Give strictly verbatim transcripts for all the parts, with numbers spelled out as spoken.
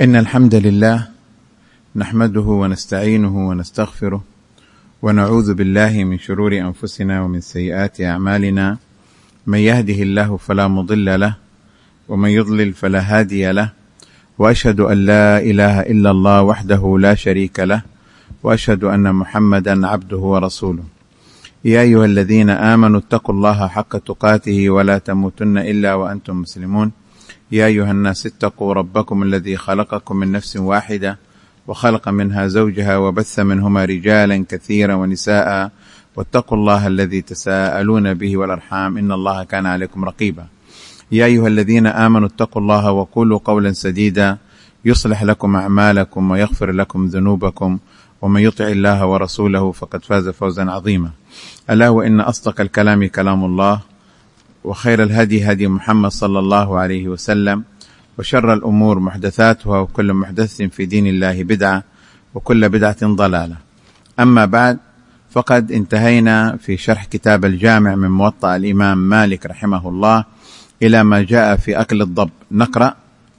إن الحمد لله نحمده ونستعينه ونستغفره ونعوذ بالله من شرور أنفسنا ومن سيئات أعمالنا. من يهده الله فلا مضل له ومن يضلل فلا هادي له، وأشهد أن لا إله إلا الله وحده لا شريك له، وأشهد أن محمدا عبده ورسوله. يا أيها الذين آمنوا اتقوا الله حق تقاته ولا تموتن إلا وأنتم مسلمون. يا أيها الناس اتقوا ربكم الذي خلقكم من نفس واحدة وخلق منها زوجها وبث منهما رجالا كثيرا ونساء، واتقوا الله الذي تساءلون به والأرحام إن الله كان عليكم رقيبا. يا أيها الذين آمنوا اتقوا الله وقولوا قولا سديدا يصلح لكم أعمالكم ويغفر لكم ذنوبكم، ومن يطع الله ورسوله فقد فاز فوزا عظيما. ألا وإن أصدق الكلام كلام الله، وخير الهدي هدي محمد صلى الله عليه وسلم، وشر الأمور محدثاتها، وكل محدث في دين الله بدعة، وكل بدعة ضلالة. أما بعد، فقد انتهينا في شرح كتاب الجامع من موطأ الإمام مالك رحمه الله إلى ما جاء في أكل الضب. نقرأ.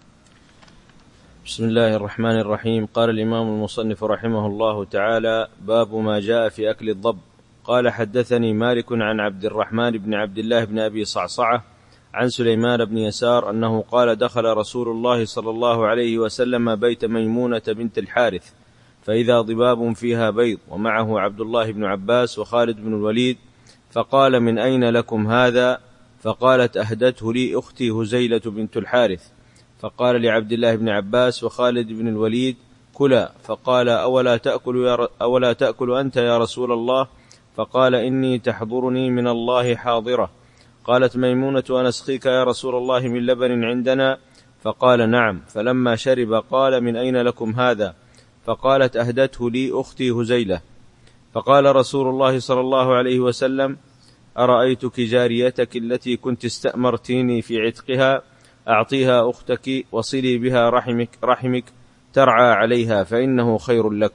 بسم الله الرحمن الرحيم. قال الإمام المصنف رحمه الله تعالى: باب ما جاء في أكل الضب. قال: حدثني مالك عن عبد الرحمن بن عبد الله بن أبي صعصعة عن سليمان بن يسار أنه قال: دخل رسول الله صلى الله عليه وسلم بيت ميمونة بنت الحارث، فإذا ضباب فيها بيض، ومعه عبد الله بن عباس وخالد بن الوليد، فقال: من أين لكم هذا؟ فقالت: أهدته لي أختي هزيلة بنت الحارث. فقال لعبد الله بن عباس وخالد بن الوليد: كلا. فقال: أولا تأكل, يا أولا تأكل أنت يا رسول الله؟ فقال: إني تحضرني من الله حاضرة. قالت ميمونة: أنسقيك يا رسول الله من لبن عندنا؟ فقال: نعم. فلما شرب قال: من أين لكم هذا؟ فقالت: أهدته لي أختي هزيلة. فقال رسول الله صلى الله عليه وسلم: أرأيتك جاريتك التي كنت استأمرتيني في عتقها؟ أعطيها أختك وصلي بها رحمك, رحمك ترعى عليها، فإنه خير لك.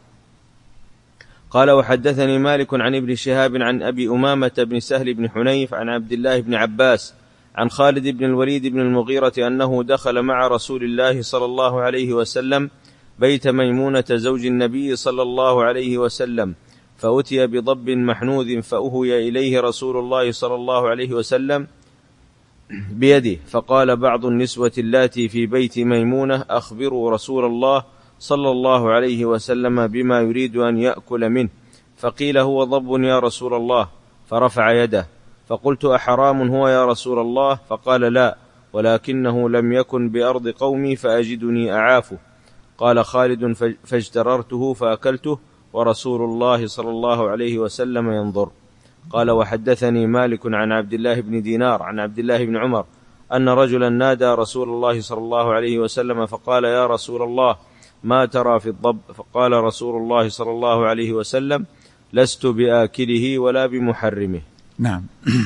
قال: وحدثني مالك عن ابن شهاب عن أبي أمامة بن سهل بن حنيف عن عبد الله بن عباس عن خالد بن الوليد بن المغيرة أنه دخل مع رسول الله صلى الله عليه وسلم بيت ميمونة زوج النبي صلى الله عليه وسلم، فأتي بضب محنوذ، فأهوي إليه رسول الله صلى الله عليه وسلم بيده. فقال بعض النسوة اللاتي في بيت ميمونة: أخبروا رسول الله صلى الله عليه وسلم بما يريد أن يأكل منه. فقيل: هو ضب يا رسول الله. فرفع يده. فقلت: أحرام هو يا رسول الله؟ فقال: لا، ولكنه لم يكن بأرض قومي فأجدني أعافه. قال خالد: فاجتررته فأكلته ورسول الله صلى الله عليه وسلم ينظر. قال: وحدثني مالك عن عبد الله بن دينار عن عبد الله بن عمر أن رجلا نادى رسول الله صلى الله عليه وسلم فقال: يا رسول الله، ما ترى في الضب؟ فقال رسول الله صلى الله عليه وسلم: لست بآكله ولا بمحرمه. نعم.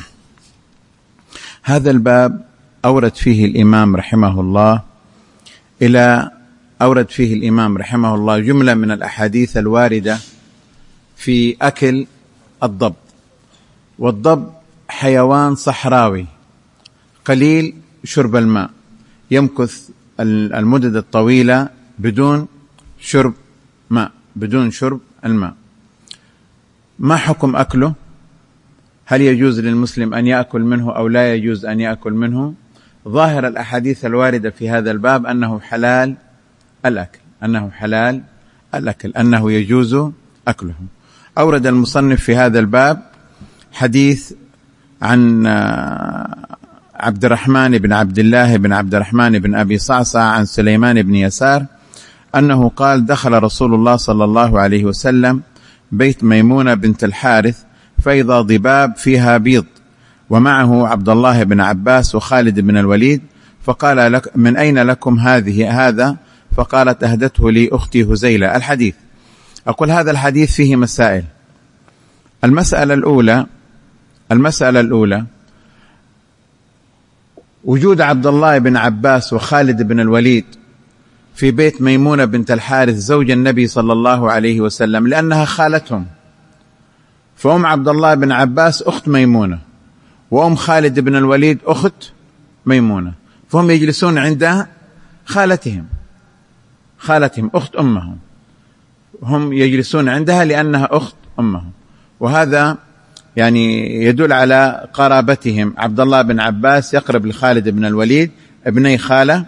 هذا الباب أورد فيه الإمام رحمه الله إلى أورد فيه الإمام رحمه الله جملة من الأحاديث الواردة في أكل الضب. والضب حيوان صحراوي قليل شرب الماء، يمكث المدد الطويلة بدون شرب ماء، بدون شرب الماء. ما حكم أكله؟ هل يجوز للمسلم أن يأكل منه أو لا يجوز أن يأكل منه؟ ظاهر الأحاديث الواردة في هذا الباب أنه حلال الأكل، أنه حلال الأكل، أنه يجوز أكله. أورد المصنف في هذا الباب حديث عن عبد الرحمن بن عبد الله بن عبد الرحمن بن أبي صعصع عن سليمان بن يسار أنه قال: دخل رسول الله صلى الله عليه وسلم بيت ميمونة بنت الحارث، فإذا ضباب فيها بيض، ومعه عبد الله بن عباس وخالد بن الوليد، فقال: لك من أين لكم هذه هذا؟ فقالت: أهدته لي أختي هزيلة. الحديث، أقول هذا الحديث فيه مسائل. المسألة الأولى المسألة الأولى وجود عبد الله بن عباس وخالد بن الوليد في بيت ميمونة بنت الحارث زوج النبي صلى الله عليه وسلم، لأنها خالتهم. فأم عبد الله بن عباس أخت ميمونة، وأم خالد بن الوليد أخت ميمونة، فهم يجلسون عند خالتهم. خالتهم أخت أمهم، هم يجلسون عندها لأنها أخت أمهم، وهذا يعني يدل على قرابتهم. عبد الله بن عباس يقرب لخالد بن الوليد ابني خالة،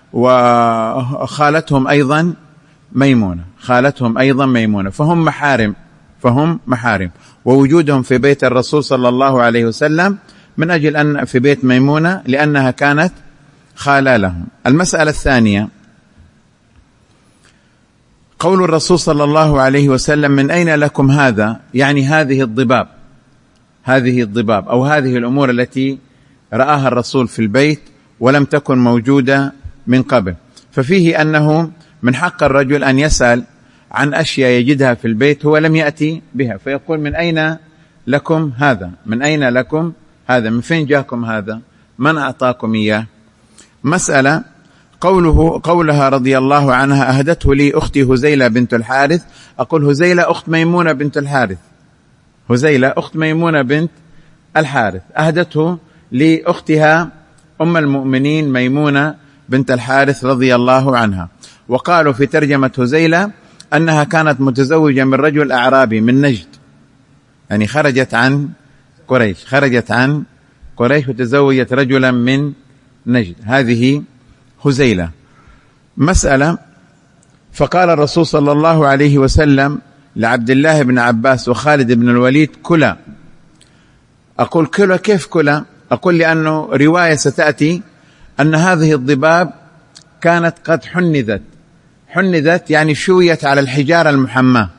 وخالتهم أيضا ميمونة، خالتهم أيضا ميمونة، فهم محارم، فهم محارم، ووجودهم في بيت الرسول صلى الله عليه وسلم من أجل أن في بيت ميمونة لأنها كانت خالة لهم. المسألة الثانية، قول الرسول صلى الله عليه وسلم من أين لكم هذا، يعني هذه الضباب، هذه الضباب أو هذه الأمور التي رآها الرسول في البيت ولم تكن موجودة من قبل، ففيه أنه من حق الرجل أن يسأل عن أشياء يجدها في البيت هو لم يأتي بها، فيقول من أين لكم هذا، من أين لكم هذا، من فين جاكم هذا، من أعطاكم إياه. مسألة، قوله قولها رضي الله عنها أهدته لي أختي هزيلة بنت الحارث، أقول هزيلة أخت ميمونة بنت الحارث، هزيلة أخت ميمونة بنت الحارث أهدته لأختها أم المؤمنين ميمونة بنت الحارث رضي الله عنها. وقالوا في ترجمة هزيلة أنها كانت متزوجة من رجل أعرابي من نجد، يعني خرجت عن قريش، خرجت عن قريش وتزوجت رجلا من نجد، هذه هزيلة. مسألة، فقال الرسول صلى الله عليه وسلم لعبد الله بن عباس وخالد بن الوليد كلا. أقول كلا، كيف كلا؟ أقول لأنه رواية ستأتي أن هذه الضباب كانت قد حنذت، حنذت يعني شويت على الحجارة المحماة.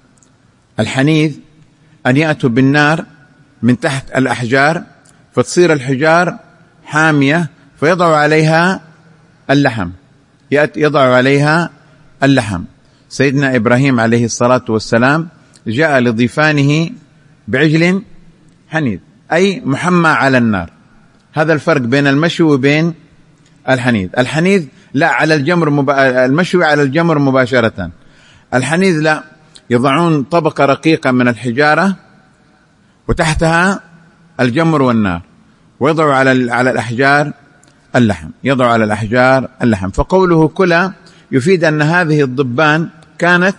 الحنيذ أن يأتوا بالنار من تحت الأحجار فتصير الحجار حامية فيضع عليها اللحم، يضع عليها اللحم. سيدنا إبراهيم عليه الصلاة والسلام جاء لضيفانه بعجل حنيذ أي محمى على النار. هذا الفرق بين المشوي وبين الحنيذ. الحنيذ لا على الجمر مبا... المشوي على الجمر مباشرة، الحنيذ لا، يضعون طبقة رقيقة من الحجارة وتحتها الجمر والنار ويضع على على الأحجار اللحم، يضع على الأحجار اللحم. فقوله كلا يفيد أن هذه الضبان كانت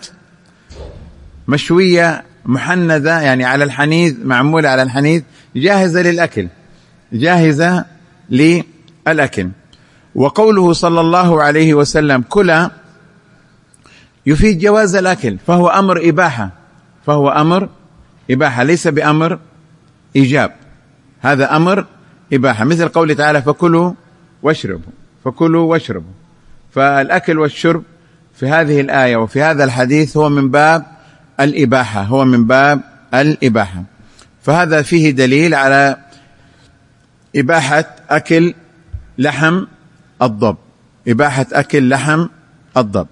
مشوية محنذة، يعني على الحنيذ، معمولة على الحنيذ، جاهزة للأكل، جاهزة للأكل. وقوله صلى الله عليه وسلم كلا يفيد جواز الأكل، فهو أمر إباحة، فهو أمر إباحة ليس بأمر إيجاب، هذا أمر إباحة، مثل قوله تعالى فكلوا واشربوا، فكلوا واشربوا. فالأكل والشرب في هذه الآية وفي هذا الحديث هو من باب الإباحة، هو من باب الإباحة. فهذا فيه دليل على إباحة أكل لحم الضب، إباحة أكل لحم الضب.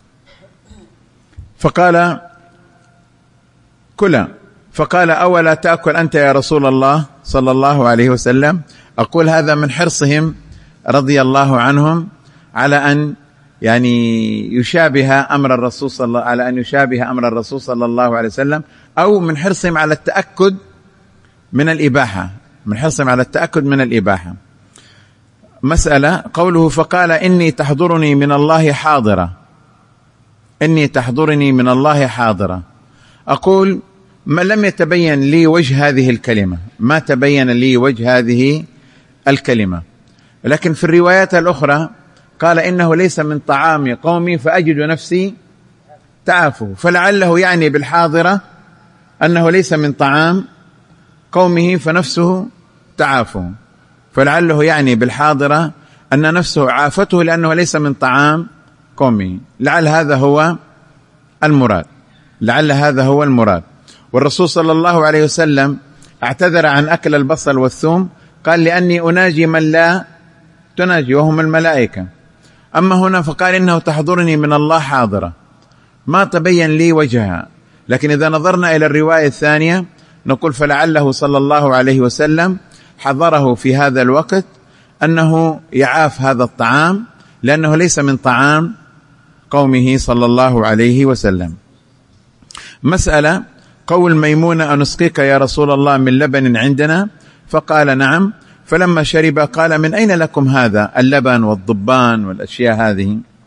فقال كلا، فقال أولا تأكل أنت يا رسول الله صلى الله عليه وسلم. أقول هذا من حرصهم رضي الله عنهم على أن يعني يشابه أمر الرسول صلى الله على أن يشابه أمر الرسول صلى الله عليه وسلم، أو من حرصهم على التأكد من الإباحة، من حرصهم على التأكد من الإباحة. مسألة، قوله فقال إني تحضرني من الله حاضرة، إني تحضرني من الله حاضرة. أقول ما لم يتبين لي وجه هذه الكلمة، ما تبين لي وجه هذه الكلمة، لكن في الروايات الأخرى قال إنه ليس من طعام قومي فأجد نفسي تعافه، فلعله يعني بالحاضرة أنه ليس من طعام قومه فنفسه تعافه، فلعله يعني بالحاضرة أن نفسه عافته لأنه ليس من طعام قومه، لعل هذا هو المراد، لعل هذا هو المراد. والرسول صلى الله عليه وسلم اعتذر عن أكل البصل والثوم، قال لأني أناجي من لا تناجي وهم الملائكة. أما هنا فقال إنه تحضرني من الله حاضرة، ما تبين لي وجهها، لكن إذا نظرنا إلى الرواية الثانية نقول فلعله صلى الله عليه وسلم حضره في هذا الوقت أنه يعاف هذا الطعام لأنه ليس من طعام قومه صلى الله عليه وسلم. مسألة، قول ميمونة أنسقيك يا رسول الله من لبن عندنا؟ فقال نعم. فلما شرب قال من أين لكم هذا اللبن والضبان والأشياء هذه؟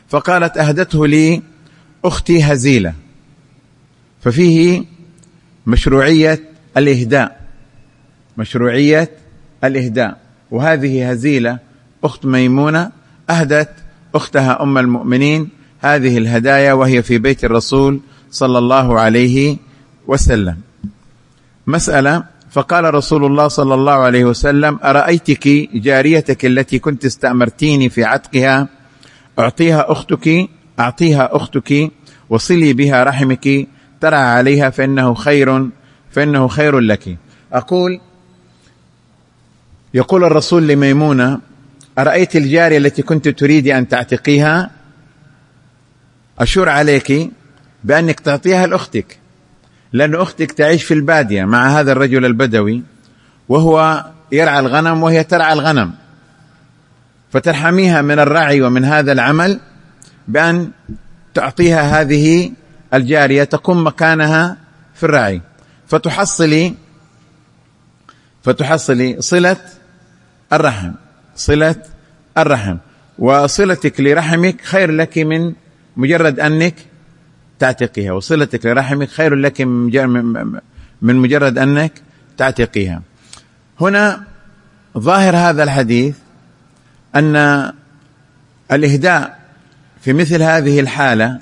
فقالت أهدته لي أختي هزيلة، ففيه مشروعية الإهداء، مشروعية الإهداء. وهذه هزيلة أخت ميمونة أهدت أختها أم المؤمنين هذه الهدايا وهي في بيت الرسول صلى الله عليه وسلم. مسألة: فقال رسول الله صلى الله عليه وسلم: أرأيتك جاريتك التي كنت استأمرتيني في عتقها أعطيها أختك أعطيها أختك وصلي بها رحمك ترعى عليها فإنه خير فإنه خير لك. أقول يقول الرسول لميمونة: أرأيت الجارية التي كنت تريد أن تعتقيها؟ أشور عليك بأنك تعطيها لأختك، لأن أختك تعيش في البادية مع هذا الرجل البدوي وهو يرعى الغنم وهي ترعى الغنم، فترحميها من الرعي ومن هذا العمل بأن تعطيها هذه الجارية تقوم مكانها في الرعي، فتحصلي فتحصلي صلة الرحم صلة الرحم وصلتك لرحمك خير لك من مجرد أنك تعتقيها، وصلتك لرحمك خير لك من مجرد أنك تعتقيها. هنا ظاهر هذا الحديث أن الإهداء في مثل هذه الحالة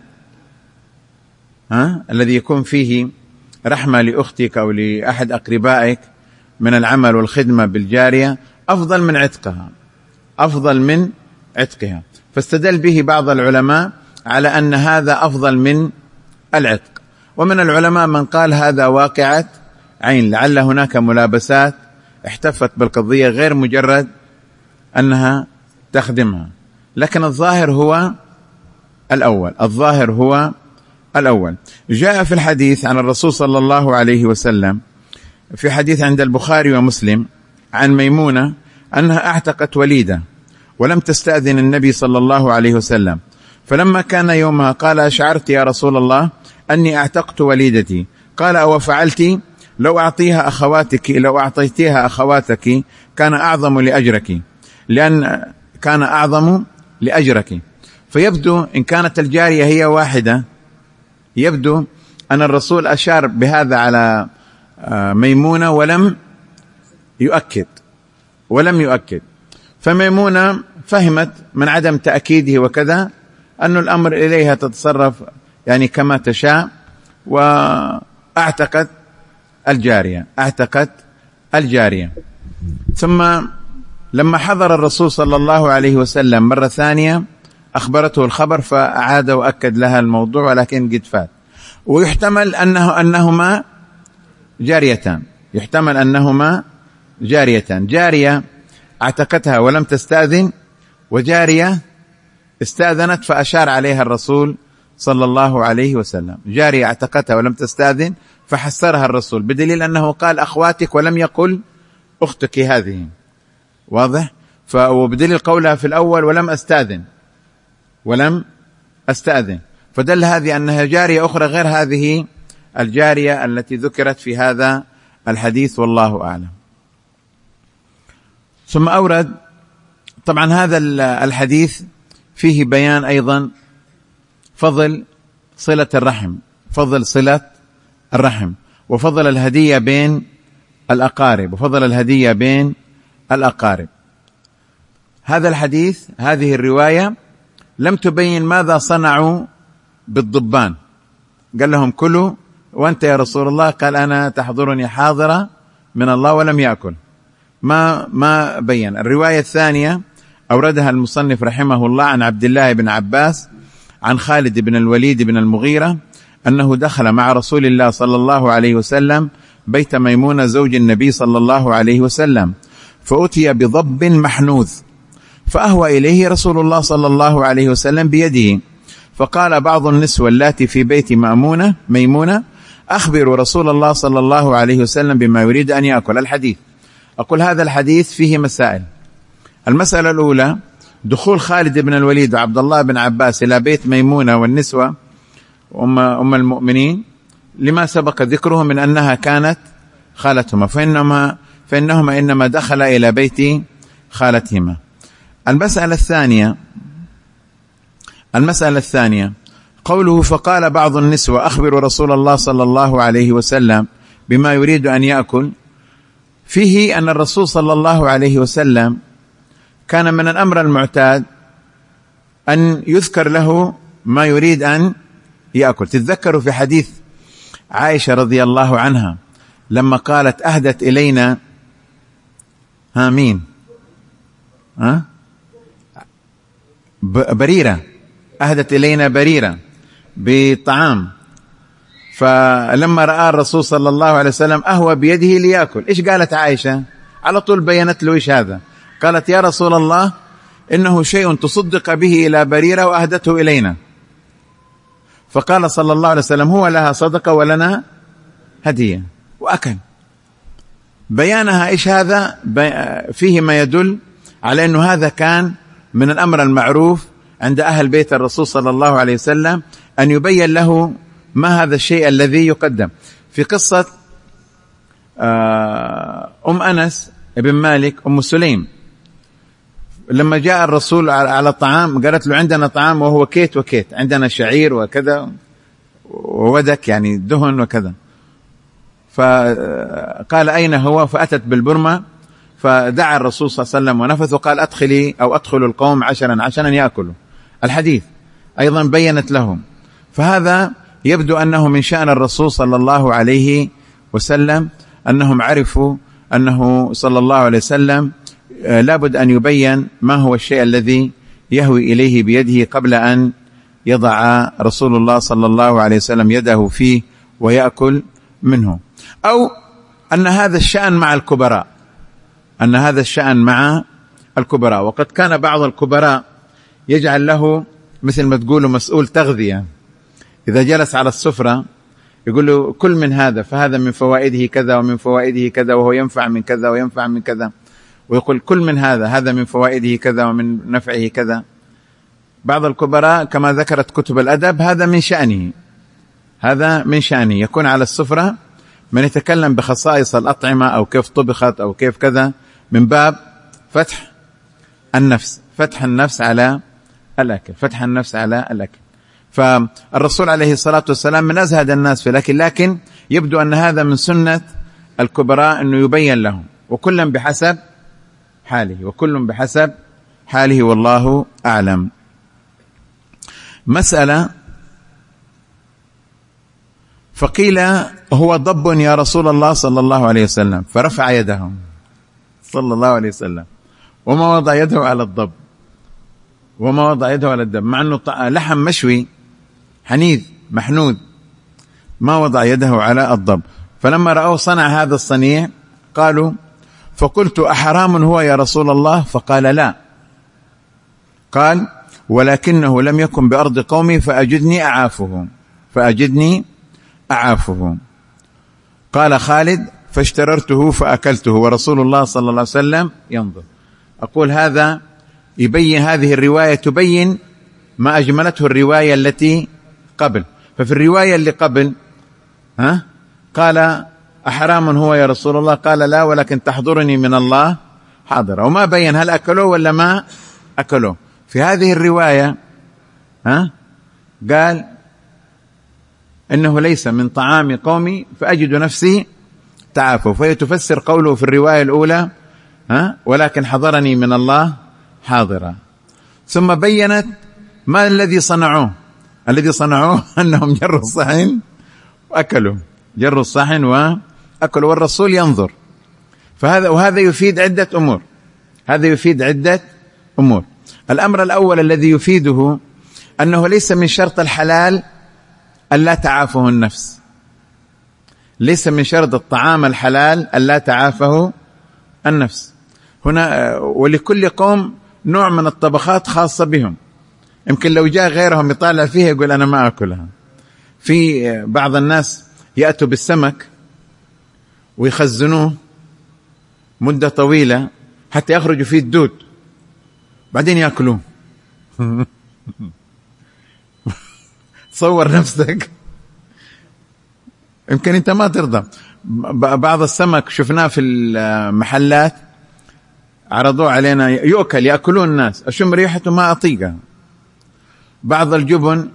ها الذي يكون فيه رحمة لأختك أو لأحد أقربائك من العمل والخدمة بالجارية أفضل من عتقها أفضل من عتقها فاستدل به بعض العلماء على أن هذا أفضل من العتق، ومن العلماء من قال هذا واقعة عين، لعل هناك ملابسات احتفت بالقضية غير مجرد أنها تخدمها، لكن الظاهر هو الأول الظاهر هو الأول. جاء في الحديث عن الرسول صلى الله عليه وسلم في حديث عند البخاري ومسلم عن ميمونة أنها اعتقت وليدة ولم تستأذن النبي صلى الله عليه وسلم، فلما كان يومها قال: أشعرت يا رسول الله أني اعتقت وليدتي؟ قال: أو فعلت؟ لو أعطيها أخواتك لو أعطيتها أخواتك كان أعظم لأجرك لأن كان أعظم لأجرك. فيبدو إن كانت الجارية هي واحدة يبدو أن الرسول أشار بهذا على ميمونة ولم يؤكد ولم يؤكد فميمونة فهمت من عدم تأكيده وكذا أن الأمر إليها تتصرف يعني كما تشاء، وأعتقد الجارية أعتقد الجارية ثم لما حضر الرسول صلى الله عليه وسلم مرة ثانية أخبرته الخبر فأعاد وأكد لها الموضوع ولكن قد فات. ويحتمل أنه أنهما جاريتان يحتمل أنهما جاريتان جارية اعتقتها ولم تستأذن، وجارية استأذنت فأشار عليها الرسول صلى الله عليه وسلم. جارية اعتقتها ولم تستأذن فحسرها الرسول، بدليل أنه قال أخواتك ولم يقل أختك هذه، واضح؟ وبدليل قولها في الأول ولم أستأذن ولم أستأذن فدل هذه أنها جارية أخرى غير هذه الجارية التي ذكرت في هذا الحديث، والله أعلم. ثم أورد طبعا هذا الحديث فيه بيان أيضا فضل صلة الرحم فضل صلة الرحم وفضل الهدية بين الأقارب وفضل الهدية بين الأقارب. هذا الحديث هذه الرواية لم تبين ماذا صنعوا بالضبان، قال لهم كلوا وأنت يا رسول الله قال أنا تحضرني حاضرة من الله ولم يأكل، ما ما بين. الرواية الثانية أوردها المصنف رحمه الله عن عبد الله بن عباس عن خالد بن الوليد بن المغيرة أنه دخل مع رسول الله صلى الله عليه وسلم بيت ميمونة زوج النبي صلى الله عليه وسلم فأتي بضب محنوذ فأهوى إليه رسول الله صلى الله عليه وسلم بيده، فقال بعض النسوة اللاتي في بيت مأمونة ميمونة أخبروا رسول الله صلى الله عليه وسلم بما يريد أن يأكل. الحديث أقول هذا الحديث فيه مسائل. المسألة الأولى دخول خالد بن الوليد وعبد الله بن عباس إلى بيت ميمونة والنسوة أم, أم المؤمنين لما سبق ذكره من أنها كانت خالتهما فإنهما, فإنهما إنما دخل إلى بيت خالتهما. المسألة الثانية المسألة الثانية قوله فقال بعض النسوة أخبروا رسول الله صلى الله عليه وسلم بما يريد أن يأكل، فيه أن الرسول صلى الله عليه وسلم كان من الأمر المعتاد أن يذكر له ما يريد أن يأكل. تتذكروا في حديث عائشة رضي الله عنها لما قالت أهدت إلينا ها مين ها بريرة، أهدت إلينا بريرة بطعام، فلما رأى الرسول صلى الله عليه وسلم أهوى بيده ليأكل. إيش قالت عائشة؟ على طول بينت له إيش هذا، قالت يا رسول الله إنه شيء تصدق به إلى بريرة وأهدته إلينا. فقال صلى الله عليه وسلم هو لها صدقة ولنا هدية، وأكل. بيانها إيش هذا؟ فيه ما يدل على أنه هذا كان من الأمر المعروف عند أهل بيت الرسول صلى الله عليه وسلم أن يبين له ما هذا الشيء الذي يقدم. في قصة أم أنس ابن مالك أم سليم لما جاء الرسول على الطعام قالت له عندنا طعام وهو كيت وكيت، عندنا شعير وكذا وودك يعني دهن وكذا، فقال أين هو؟ فأتت بالبرمة فدعا الرسول صلى الله عليه وسلم ونفث وقال أدخلي أو أدخل القوم عشرا عشرا يأكلوا. الحديث أيضا بينت لهم. فهذا يبدو أنه من شأن الرسول صلى الله عليه وسلم أنهم عرفوا أنه صلى الله عليه وسلم لابد أن يبين ما هو الشيء الذي يهوي إليه بيده قبل أن يضع رسول الله صلى الله عليه وسلم يده فيه ويأكل منه. أو أن هذا الشأن مع الكبراء، أن هذا الشأن مع الكبراء. وقد كان بعض الكبراء يجعل له مثل ما تقولوا مسؤول تغذية، إذا جلس على السفرة يقول له كل من هذا، فهذا من فوائده كذا ومن فوائده كذا وهو ينفع من كذا وينفع من كذا، ويقول كل من هذا، هذا من فوائده كذا ومن نفعه كذا. بعض الكبراء كما ذكرت كتب الأدب هذا من شأنه، هذا من شأنه يكون على السفرة من يتكلم بخصائص الأطعمة أو كيف طبخت أو كيف كذا من باب فتح النفس، فتح النفس على الأكل، فتح النفس على الأكل. فالرسول عليه الصلاة والسلام من أزهد الناس في الأكل، لكن يبدو أن هذا من سنة الكبراء أنه يبين لهم، وكل بحسب حاله، وكل بحسب حاله والله أعلم. مسألة فقيل هو ضب يا رسول الله صلى الله عليه وسلم، فرفع يده صلى الله عليه وسلم وما وضع يده على الضب، وما وضع يده على الدب، مع أنه لحم مشوي حنيذ محنوذ، ما وضع يده على الضب. فلما رأوا صنع هذا الصنيع قالوا فقلت أحرام هو يا رسول الله؟ فقال لا. قال ولكنه لم يكن بأرض قومي فأجدني أعافه، فأجدني أعافه. قال خالد فاشتررته فأكلته ورسول الله صلى الله عليه وسلم ينظر. أقول هذا يبين، هذه الرواية تبين ما أجملته الرواية التي قبل. ففي الرواية اللي قبل ها قال أحرام هو يا رسول الله؟ قال لا ولكن تحضرني من الله حاضرة، وما بين هل أكلوه ولا ما أكلوه. في هذه الرواية ها قال إنه ليس من طعام قومي فأجد نفسي تعافوا، فهي تفسر قوله في الرواية الأولى ها ولكن حضرني من الله حاضرة. ثم بينت ما الذي صنعوه، الذي صنعوه أنهم جروا الصحن وأكلوا، جروا الصحن وأكلوا والرسول ينظر. فهذا وهذا يفيد عدة أمور، هذا يفيد عدة أمور. الأمر الأول الذي يفيده أنه ليس من شرط الحلال ألا تعافه النفس، ليس من شرط الطعام الحلال ألا تعافه النفس. هنا ولكل قوم نوع من الطبخات خاصة بهم، يمكن لو جاء غيرهم يطالع فيها يقول أنا ما أكلها. في بعض الناس يأتوا بالسمك ويخزنوه مدة طويلة حتى يخرجوا فيه الدود، بعدين يأكلوه. تصور نفسك، يمكن أنت ما ترضى. بعض السمك شفناه في المحلات عرضوه علينا يؤكل، يأكلون الناس، أشم ريحته ما أطيقها. بعض الجبن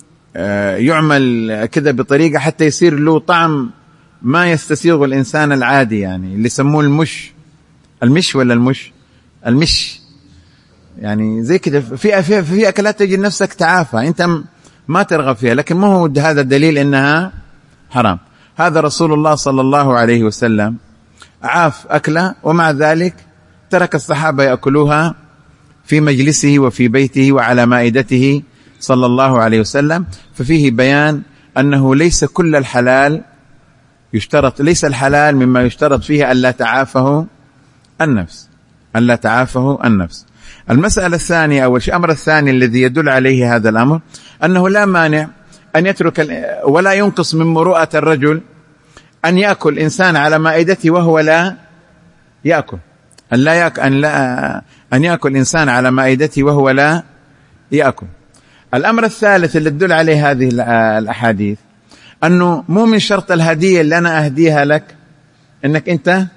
يعمل كده بطريقة حتى يصير له طعم ما يستسيغه الإنسان العادي، يعني اللي يسموه المش المش ولا المش المش يعني زي كده. في في في أكلات تجد نفسك تعافى أنت ما ترغب فيها، لكن ما هو هذا الدليل إنها حرام. هذا رسول الله صلى الله عليه وسلم عاف أكله، ومع ذلك ترك الصحابة يأكلوها في مجلسه وفي بيته وعلى مائدته صلى الله عليه وسلم. ففيه بيان أنه ليس كل الحلال يشترط، ليس الحلال مما يشترط فيه ألا تعافه النفس، ألا تعافه النفس. المسألة الثانية أول شيء، الأمر الثاني الذي يدل عليه هذا الأمر أنه لا مانع أن يترك ولا ينقص من مروءة الرجل أن يأكل إنسان على مائدته وهو لا يأكل، أن لا يأكل أن لا أن يأكل إنسان على مائدته وهو لا يأكل. الأمر الثالث اللي تدل عليه هذه الأحاديث أنه مو من شرط الهدية اللي أنا أهديها لك أنك أنت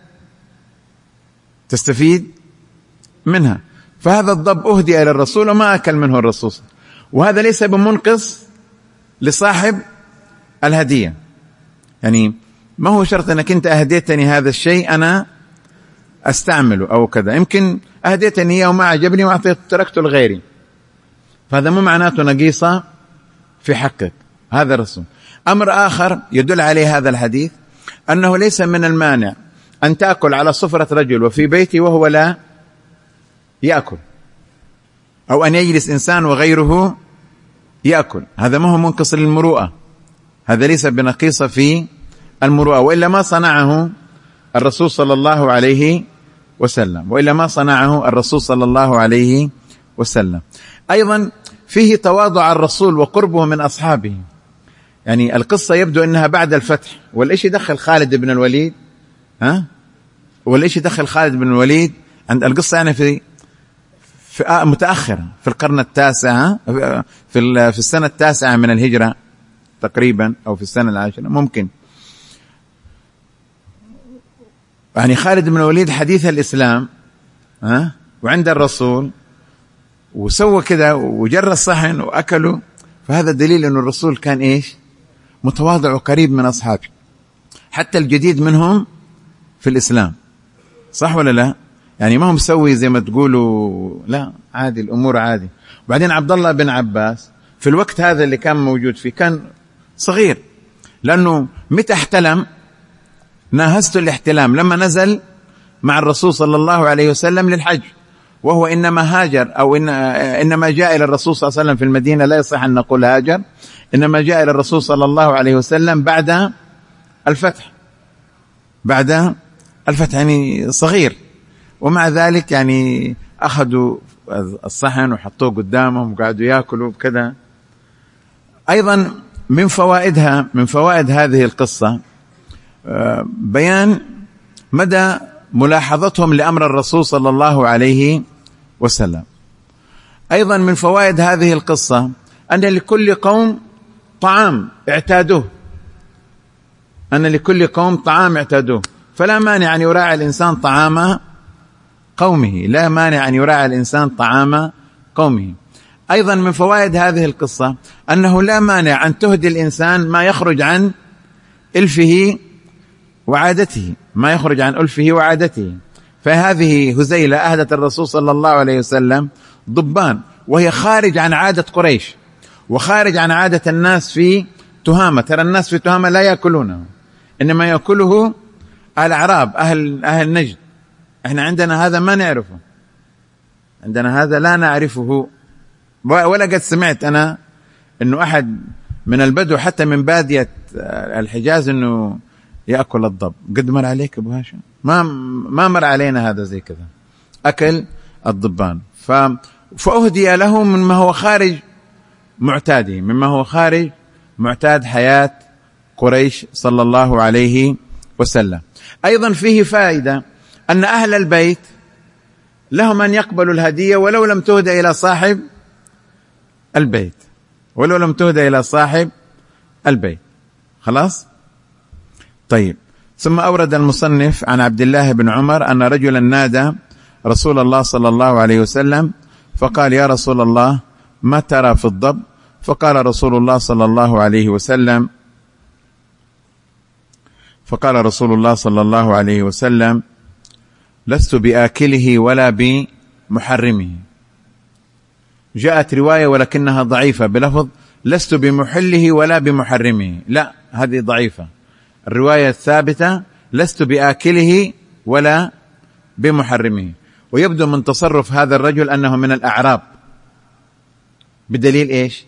تستفيد منها. فهذا الضب أهدي إلى الرسول وما أكل منه الرسول، وهذا ليس بمنقص لصاحب الهدية. يعني ما هو شرط أنك أنت أهديتني هذا الشيء أنا أستعمله أو كذا، يمكن أهديتني إياه وما عجبني وأعطيت تركته لغيري، فهذا مو معناته نقيصة في حقك. هذا الرسول. أمر آخر يدل عليه هذا الحديث أنه ليس من المانع أن تأكل على صفرة رجل وفي بيته وهو لا يأكل، أو أن يجلس إنسان وغيره يأكل، هذا ما هو منقص للمروءة، هذا ليس بنقيصة في المروءة، وإلا ما صنعه الرسول صلى الله عليه وسلم، وإلا ما صنعه الرسول صلى الله عليه وسلم. أيضا فيه تواضع الرسول وقربه من أصحابه. يعني القصة يبدو أنها بعد الفتح، والإيش دخل خالد بن الوليد ها والإيش دخل خالد بن الوليد عند القصة يعني في في متأخرة في القرن التاسع، في في السنة التاسعة من الهجرة تقريبا، أو في السنة العاشرة ممكن. يعني خالد بن الوليد حديث الإسلام ها وعند الرسول، وسوى كده وجر الصحن وأكلوا، فهذا دليل أن الرسول كان إيش متواضع وقريب من أصحابه، حتى الجديد منهم في الإسلام، صح ولا لا؟ يعني ما هو مسوي زي ما تقولوا، لا عادي، الأمور عادي. وبعدين عبد الله بن عباس في الوقت هذا اللي كان موجود فيه كان صغير، لأنه متى احتلم ناهزت الاحتلام لما نزل مع الرسول صلى الله عليه وسلم للحج، وهو إنما هاجر أو إن إنما جاء إلى الرسول صلى الله عليه وسلم في المدينة، لا يصح أن نقول هاجر، إنما جاء إلى الرسول صلى الله عليه وسلم بعد الفتح، بعد الفتح يعني صغير. ومع ذلك يعني أخذوا الصحن وحطوه قدامهم وقعدوا يأكلوا كذا. أيضا من فوائدها من فوائد هذه القصة بيان مدى ملاحظتهم لأمر الرسول صلى الله عليه وسلم. أيضا من فوائد هذه القصة أن لكل قوم طعام اعتادوه، أن لكل قوم طعام اعتادوه، فلا مانع أن يراعي الإنسان طعام قومه، لا مانع أن يراعي الإنسان طعام قومه. أيضا من فوائد هذه القصة أنه لا مانع أن تهدي الإنسان ما يخرج عن إلفه وعادته، ما يخرج عن ألفه وعادته. فهذه هزيلة أهدت الرسول صلى الله عليه وسلم ضبان، وهي خارج عن عادة قريش وخارج عن عادة الناس في تهامة. ترى الناس في تهامة لا يأكلونه، إنما يأكله الأعراب، أهل أهل نجد. إحنا عندنا هذا ما نعرفه، عندنا هذا لا نعرفه، ولا قد سمعت أنا إنه أحد من البدو حتى من بادية الحجاز إنه يأكل الضب. قد مر عليك أبو هاشم؟ ما ما مر علينا هذا زي كذا، أكل الضبان. ف فأهدي له مما هو خارج معتاده، مما هو خارج معتاد حياة قريش صلى الله عليه وسلم. أيضا فيه فائدة أن أهل البيت لهم أن يقبلوا الهدية ولو لم تهدى إلى صاحب البيت، ولو لم تهدى إلى صاحب البيت. خلاص؟ طيب. ثم أورد المصنف عن عبد الله بن عمر أن رجلا نادى رسول الله صلى الله عليه وسلم فقال: يا رسول الله، ما ترى في الضب؟ فقال رسول الله صلى الله عليه وسلم فقال رسول الله صلى الله عليه وسلم لست بآكله ولا بمحرمه. جاءت رواية ولكنها ضعيفة بلفظ لست بمحله ولا بمحرمه، لا هذه ضعيفة. الرواية الثابتة لست بآكله ولا بمحرمه. ويبدو من تصرف هذا الرجل أنه من الأعراب، بدليل إيش؟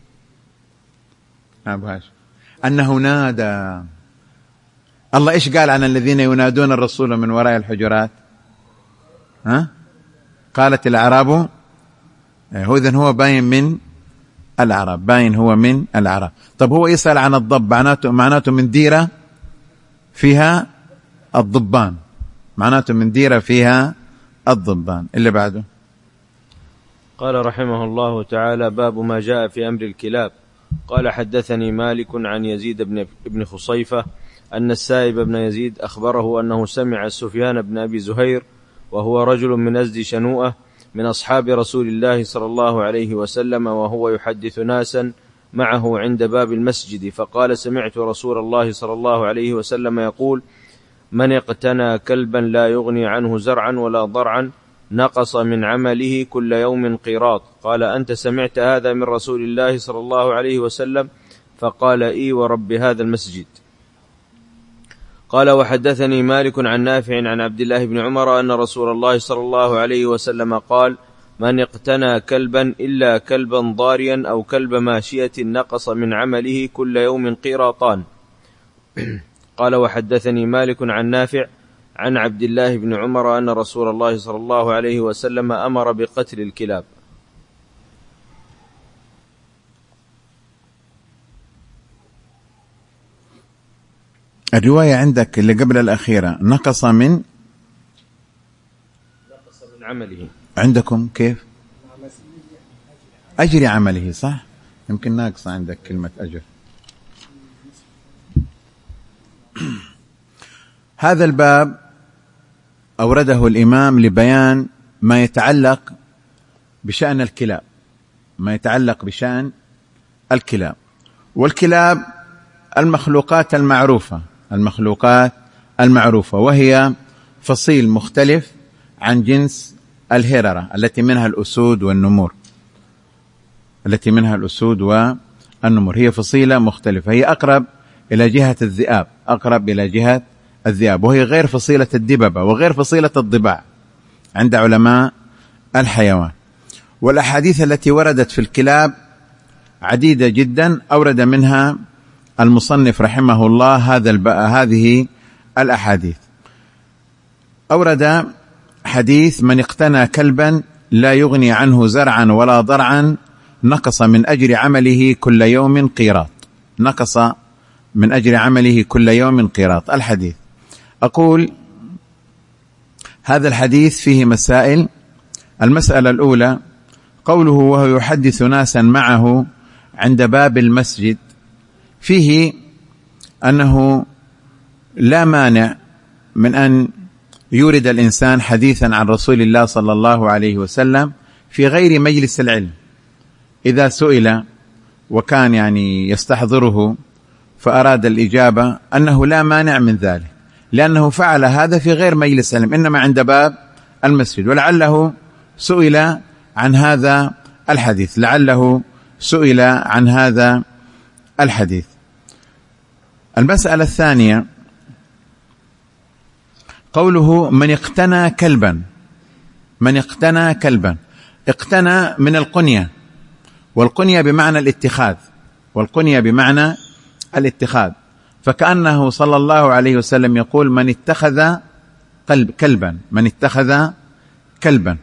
أنه نادى. الله إيش قال عن الذين ينادون الرسول من وراء الحجرات؟ ها؟ قالت الأعراب، هو إذن هو باين من الأعراب، باين هو من الأعراب. طب هو يسأل عن الضب، معناته معناته من ديرة فيها الضبان، معناته من ديرة فيها الضبان. اللي بعده قال رحمه الله تعالى: باب ما جاء في أمر الكلاب. قال: حدثني مالك عن يزيد بن ابن خصيفة أن السائب بن يزيد أخبره أنه سمع سفيان بن أبي زهير وهو رجل من أزد شنوءة من أصحاب رسول الله صلى الله عليه وسلم وهو يحدث ناسا معه عند باب المسجد، فقال: سمعت رسول الله صلى الله عليه وسلم يقول: من اقتنى كلبا لا يغني عنه زرعا ولا ضرعا نقص من عمله كل يوم قيراط. قال: أنت سمعت هذا من رسول الله صلى الله عليه وسلم؟ فقال: إي ورب هذا المسجد. قال: وحدثني مالك عن نافع عن عبد الله بن عمر أن رسول الله صلى الله عليه وسلم قال: من اقتنى كلبا إلا كلبا ضاريا أو كلب ماشية نقص من عمله كل يوم قيراطان. قال: وحدثني مالك عن نافع عن عبد الله بن عمر أن رسول الله صلى الله عليه وسلم أمر بقتل الكلاب. الرواية عندك اللي قبل الأخيرة نقص من نقص من عمله، عندكم كيف؟ أجر عمله، صح؟ يمكن ناقصة عندك كلمة أجر. هذا الباب أورده الإمام لبيان ما يتعلق بشأن الكلاب، ما يتعلق بشأن الكلاب. والكلاب المخلوقات المعروفة، المخلوقات المعروفة وهي فصيل مختلف عن جنس الهررة التي منها الأسود والنمور، التي منها الأسود والنمور هي فصيلة مختلفة، هي أقرب إلى جهة الذئاب، أقرب إلى جهة الذئاب، وهي غير فصيلة الدببة وغير فصيلة الضباع عند علماء الحيوان. والأحاديث التي وردت في الكلاب عديدة جدا، أورد منها المصنف رحمه الله هذا هذه الأحاديث. أورد حديث: من اقتنى كلبا لا يغني عنه زرعا ولا ضرعا نقص من أجر عمله كل يوم قيراط، نقص من أجر عمله كل يوم قيراط. الحديث، أقول هذا الحديث فيه مسائل. المسألة الأولى قوله: وهو يحدث ناسا معه عند باب المسجد، فيه أنه لا مانع من أن يورد الإنسان حديثا عن رسول الله صلى الله عليه وسلم في غير مجلس العلم، إذا سئل وكان يعني يستحضره فأراد الإجابة، أنه لا مانع من ذلك، لأنه فعل هذا في غير مجلس العلم، إنما عند باب المسجد. ولعله سئل عن هذا الحديث، لعله سئل عن هذا الحديث. المسألة الثانية قوله: من اقتنى كلبا، من اقتنى كلبا، اقتنى من القنية، والقنية بمعنى الاتخاذ، والقنية بمعنى الاتخاذ، فكأنه صلى الله عليه وسلم يقول: من اتخذ قلب كلبا، من اتخذ كلبا،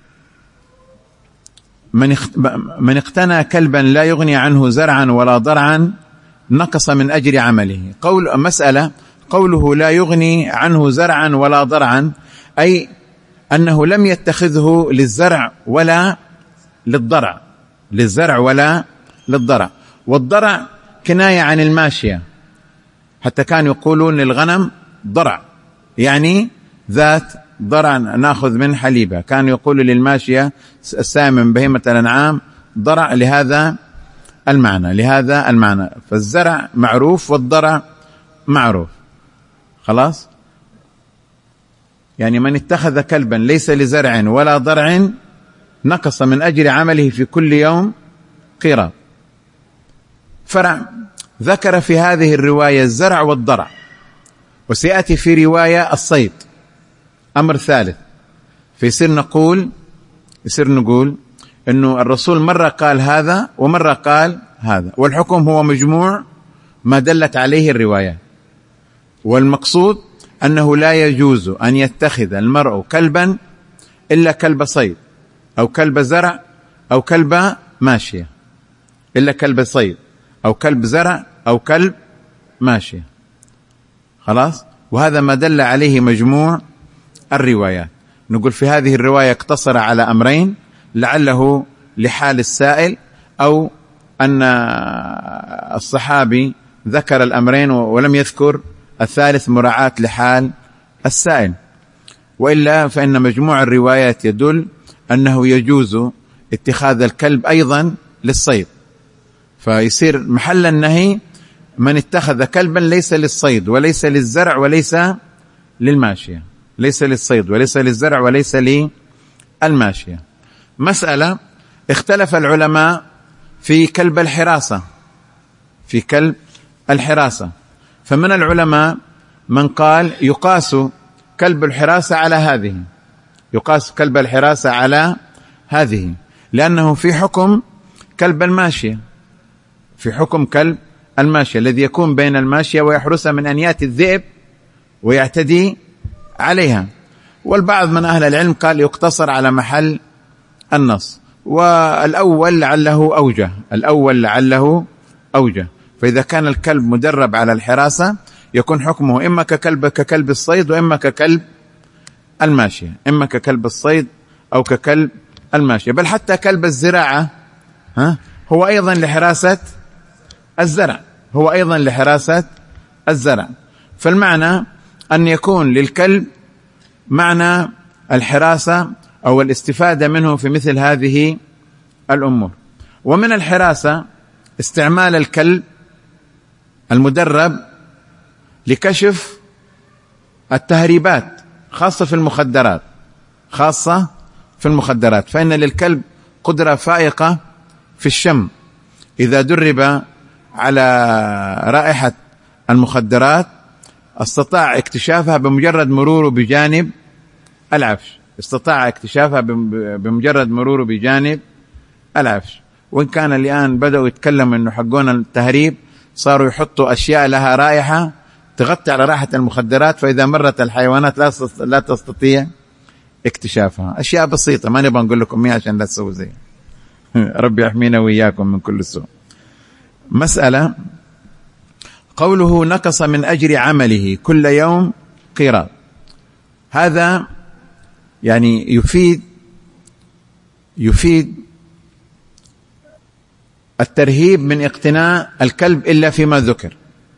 من من اقتنى كلبا لا يغني عنه زرعا ولا ضرعا نقص من أجر عمله. قول مسألة قوله لا يغني عنه زرعا ولا ضرعا، أي أنه لم يتخذه للزرع ولا للضرع، للزرع ولا للضرع. والضرع كناية عن الماشية، حتى كانوا يقولون للغنم ضرع، يعني ذات ضرع نأخذ من حليبها. كانوا يقولوا للماشية السائمة من بهيمة الأنعام ضرع لهذا المعنى لهذا المعنى فالزرع معروف والضرع معروف. خلاص، يعني من اتخذ كلبا ليس لزرع ولا ضرع نقص من أجر عمله في كل يوم قيراط. فرع ذكر في هذه الرواية الزرع والضرع، وسيأتي في رواية الصيد أمر ثالث. فيصير نقول يصير نقول إنه الرسول مرة قال هذا ومرة قال هذا، والحكم هو مجموع ما دلت عليه الرواية. والمقصود أنه لا يجوز أن يتخذ المرء كلبا إلا كلب صيد أو كلب زرع أو كلب ماشية، إلا كلب صيد أو كلب زرع أو كلب ماشية. خلاص، وهذا ما دل عليه مجموع الروايات. نقول في هذه الرواية اقتصر على أمرين، لعله لحال السائل أو أن الصحابي ذكر الأمرين ولم يذكر الثالث مراعاة لحال السائل، وإلا فإن مجموع الروايات يدل أنه يجوز اتخاذ الكلب أيضا للصيد. فيصير محل النهي من اتخذ كلبا ليس للصيد وليس للزرع وليس للماشية، ليس للصيد وليس للزرع وليس للماشية. مسألة اختلف العلماء في كلب الحراسة في كلب الحراسة فمن العلماء من قال يقاس كلب الحراسة على هذه يقاس كلب الحراسة على هذه لأنه في حكم كلب الماشية في حكم كلب الماشية الذي يكون بين الماشية ويحرسها من أن يأتي الذئب ويعتدي عليها. والبعض من أهل العلم قال يقتصر على محل النص، والأول لعله أوجه الأول لعله أوجه فإذا كان الكلب مدرب على الحراسة يكون حكمه إما ككلب ككلب الصيد وإما ككلب الماشية إما ككلب الصيد أو ككلب الماشية. بل حتى كلب الزراعة ها هو أيضا لحراسة الزرع هو أيضا لحراسة الزرع. فالمعنى أن يكون للكلب معنى الحراسة أو الاستفادة منه في مثل هذه الأمور. ومن الحراسة استعمال الكلب المدرب لكشف التهريبات خاصة في المخدرات خاصة في المخدرات فإن للكلب قدرة فائقة في الشم إذا درب على رائحة المخدرات استطاع اكتشافها بمجرد مروره بجانب العفش استطاع اكتشافها بمجرد مروره بجانب العفش. وإن كان الآن بدأوا يتكلموا إنه حقون التهريب صاروا يحطوا أشياء لها رائحة تغطي على رائحة المخدرات فإذا مرت الحيوانات لا تستطيع اكتشافها. أشياء بسيطة ما نبغى نقول لكم إياها عشان لا تسووا زي ربي يحمينا وإياكم من كل سوء. مسألة قوله نقص من أجر عمله كل يوم قيراط، هذا يعني يفيد يفيد الترهيب من اقتناء الكلب إلا فيما ذكر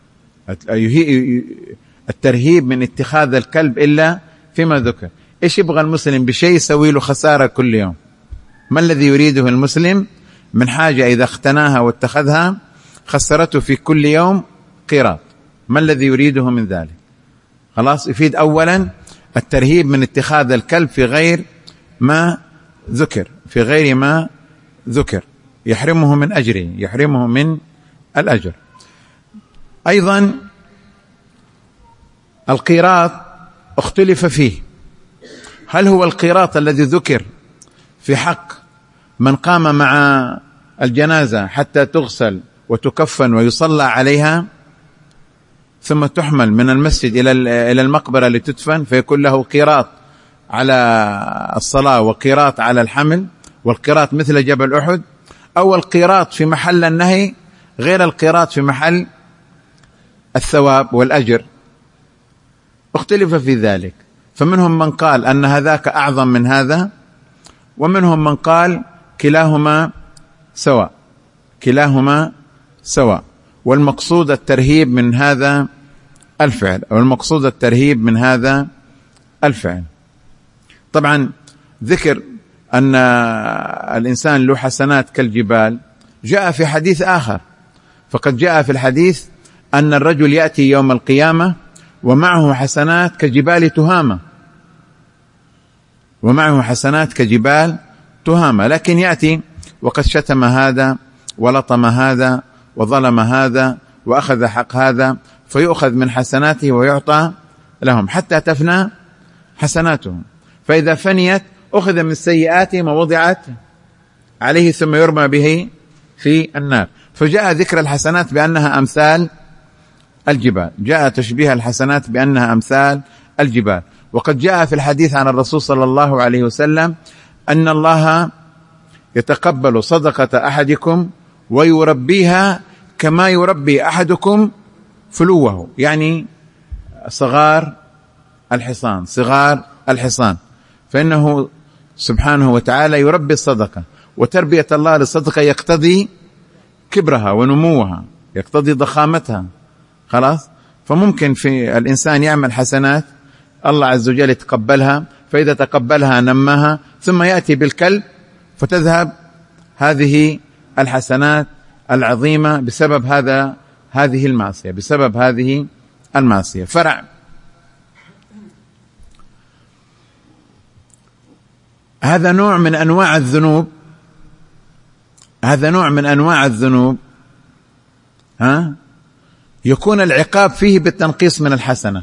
الترهيب من اتخاذ الكلب إلا فيما ذكر. إيش يبغى المسلم بشيء يسوي له خسارة كل يوم؟ ما الذي يريده المسلم من حاجة إذا اقتناها واتخذها خسرته في كل يوم قيراط؟ ما الذي يريده من ذلك؟ خلاص، يفيد أولا الترهيب من اتخاذ الكلب في غير ما ذكر في غير ما ذكر يحرمه من أجره يحرمه من الأجر. أيضا القيراط اختلف فيه، هل هو القيراط الذي ذكر في حق من قام مع الجنازة حتى تغسل وتكفن ويصلى عليها ثم تحمل من المسجد إلى المقبرة لتدفن فيكون له قيراط على الصلاة وقيراط على الحمل والقيراط مثل جبل أحد، أو القيراط في محل النهي غير القيراط في محل الثواب والأجر؟ اختلف في ذلك، فمنهم من قال أن هذاك أعظم من هذا ومنهم من قال كلاهما سواء كلاهما سواء والمقصود الترهيب من هذا الفعل أو المقصود الترهيب من هذا الفعل. طبعا ذكر أن الإنسان له حسنات كالجبال، جاء في حديث آخر، فقد جاء في الحديث أن الرجل يأتي يوم القيامة ومعه حسنات كجبال تهامة، ومعه حسنات كجبال تهامة، لكن يأتي وقد شتم هذا ولطم هذا وظلم هذا وأخذ حق هذا، فيؤخذ من حسناته ويعطى لهم حتى تفنى حسناتهم، فإذا فنيت أخذ من سيئاتهم ووضعت عليه ثم يرمى به في النار. فجاء ذكر الحسنات بأنها أمثال الجبال، جاء تشبيه الحسنات بأنها أمثال الجبال. وقد جاء في الحديث عن الرسول صلى الله عليه وسلم أن الله يتقبل صدقة أحدكم ويربيها كما يربي أحدكم فلوه، يعني صغار الحصان، صغار الحصان، فإنه سبحانه وتعالى يربي الصدقة، وتربية الله للصدقة يقتضي كبرها ونموها، يقتضي ضخامتها، خلاص. فممكن في الإنسان يعمل حسنات الله عز وجل يتقبلها، فإذا تقبلها نماها، ثم يأتي بالكلب فتذهب هذه الحسنات العظيمة بسبب هذا هذه المعصية، بسبب هذه المعصية. فرع هذا نوع من أنواع الذنوب، هذا نوع من أنواع الذنوب ها يكون العقاب فيه بالتنقيص من الحسنة.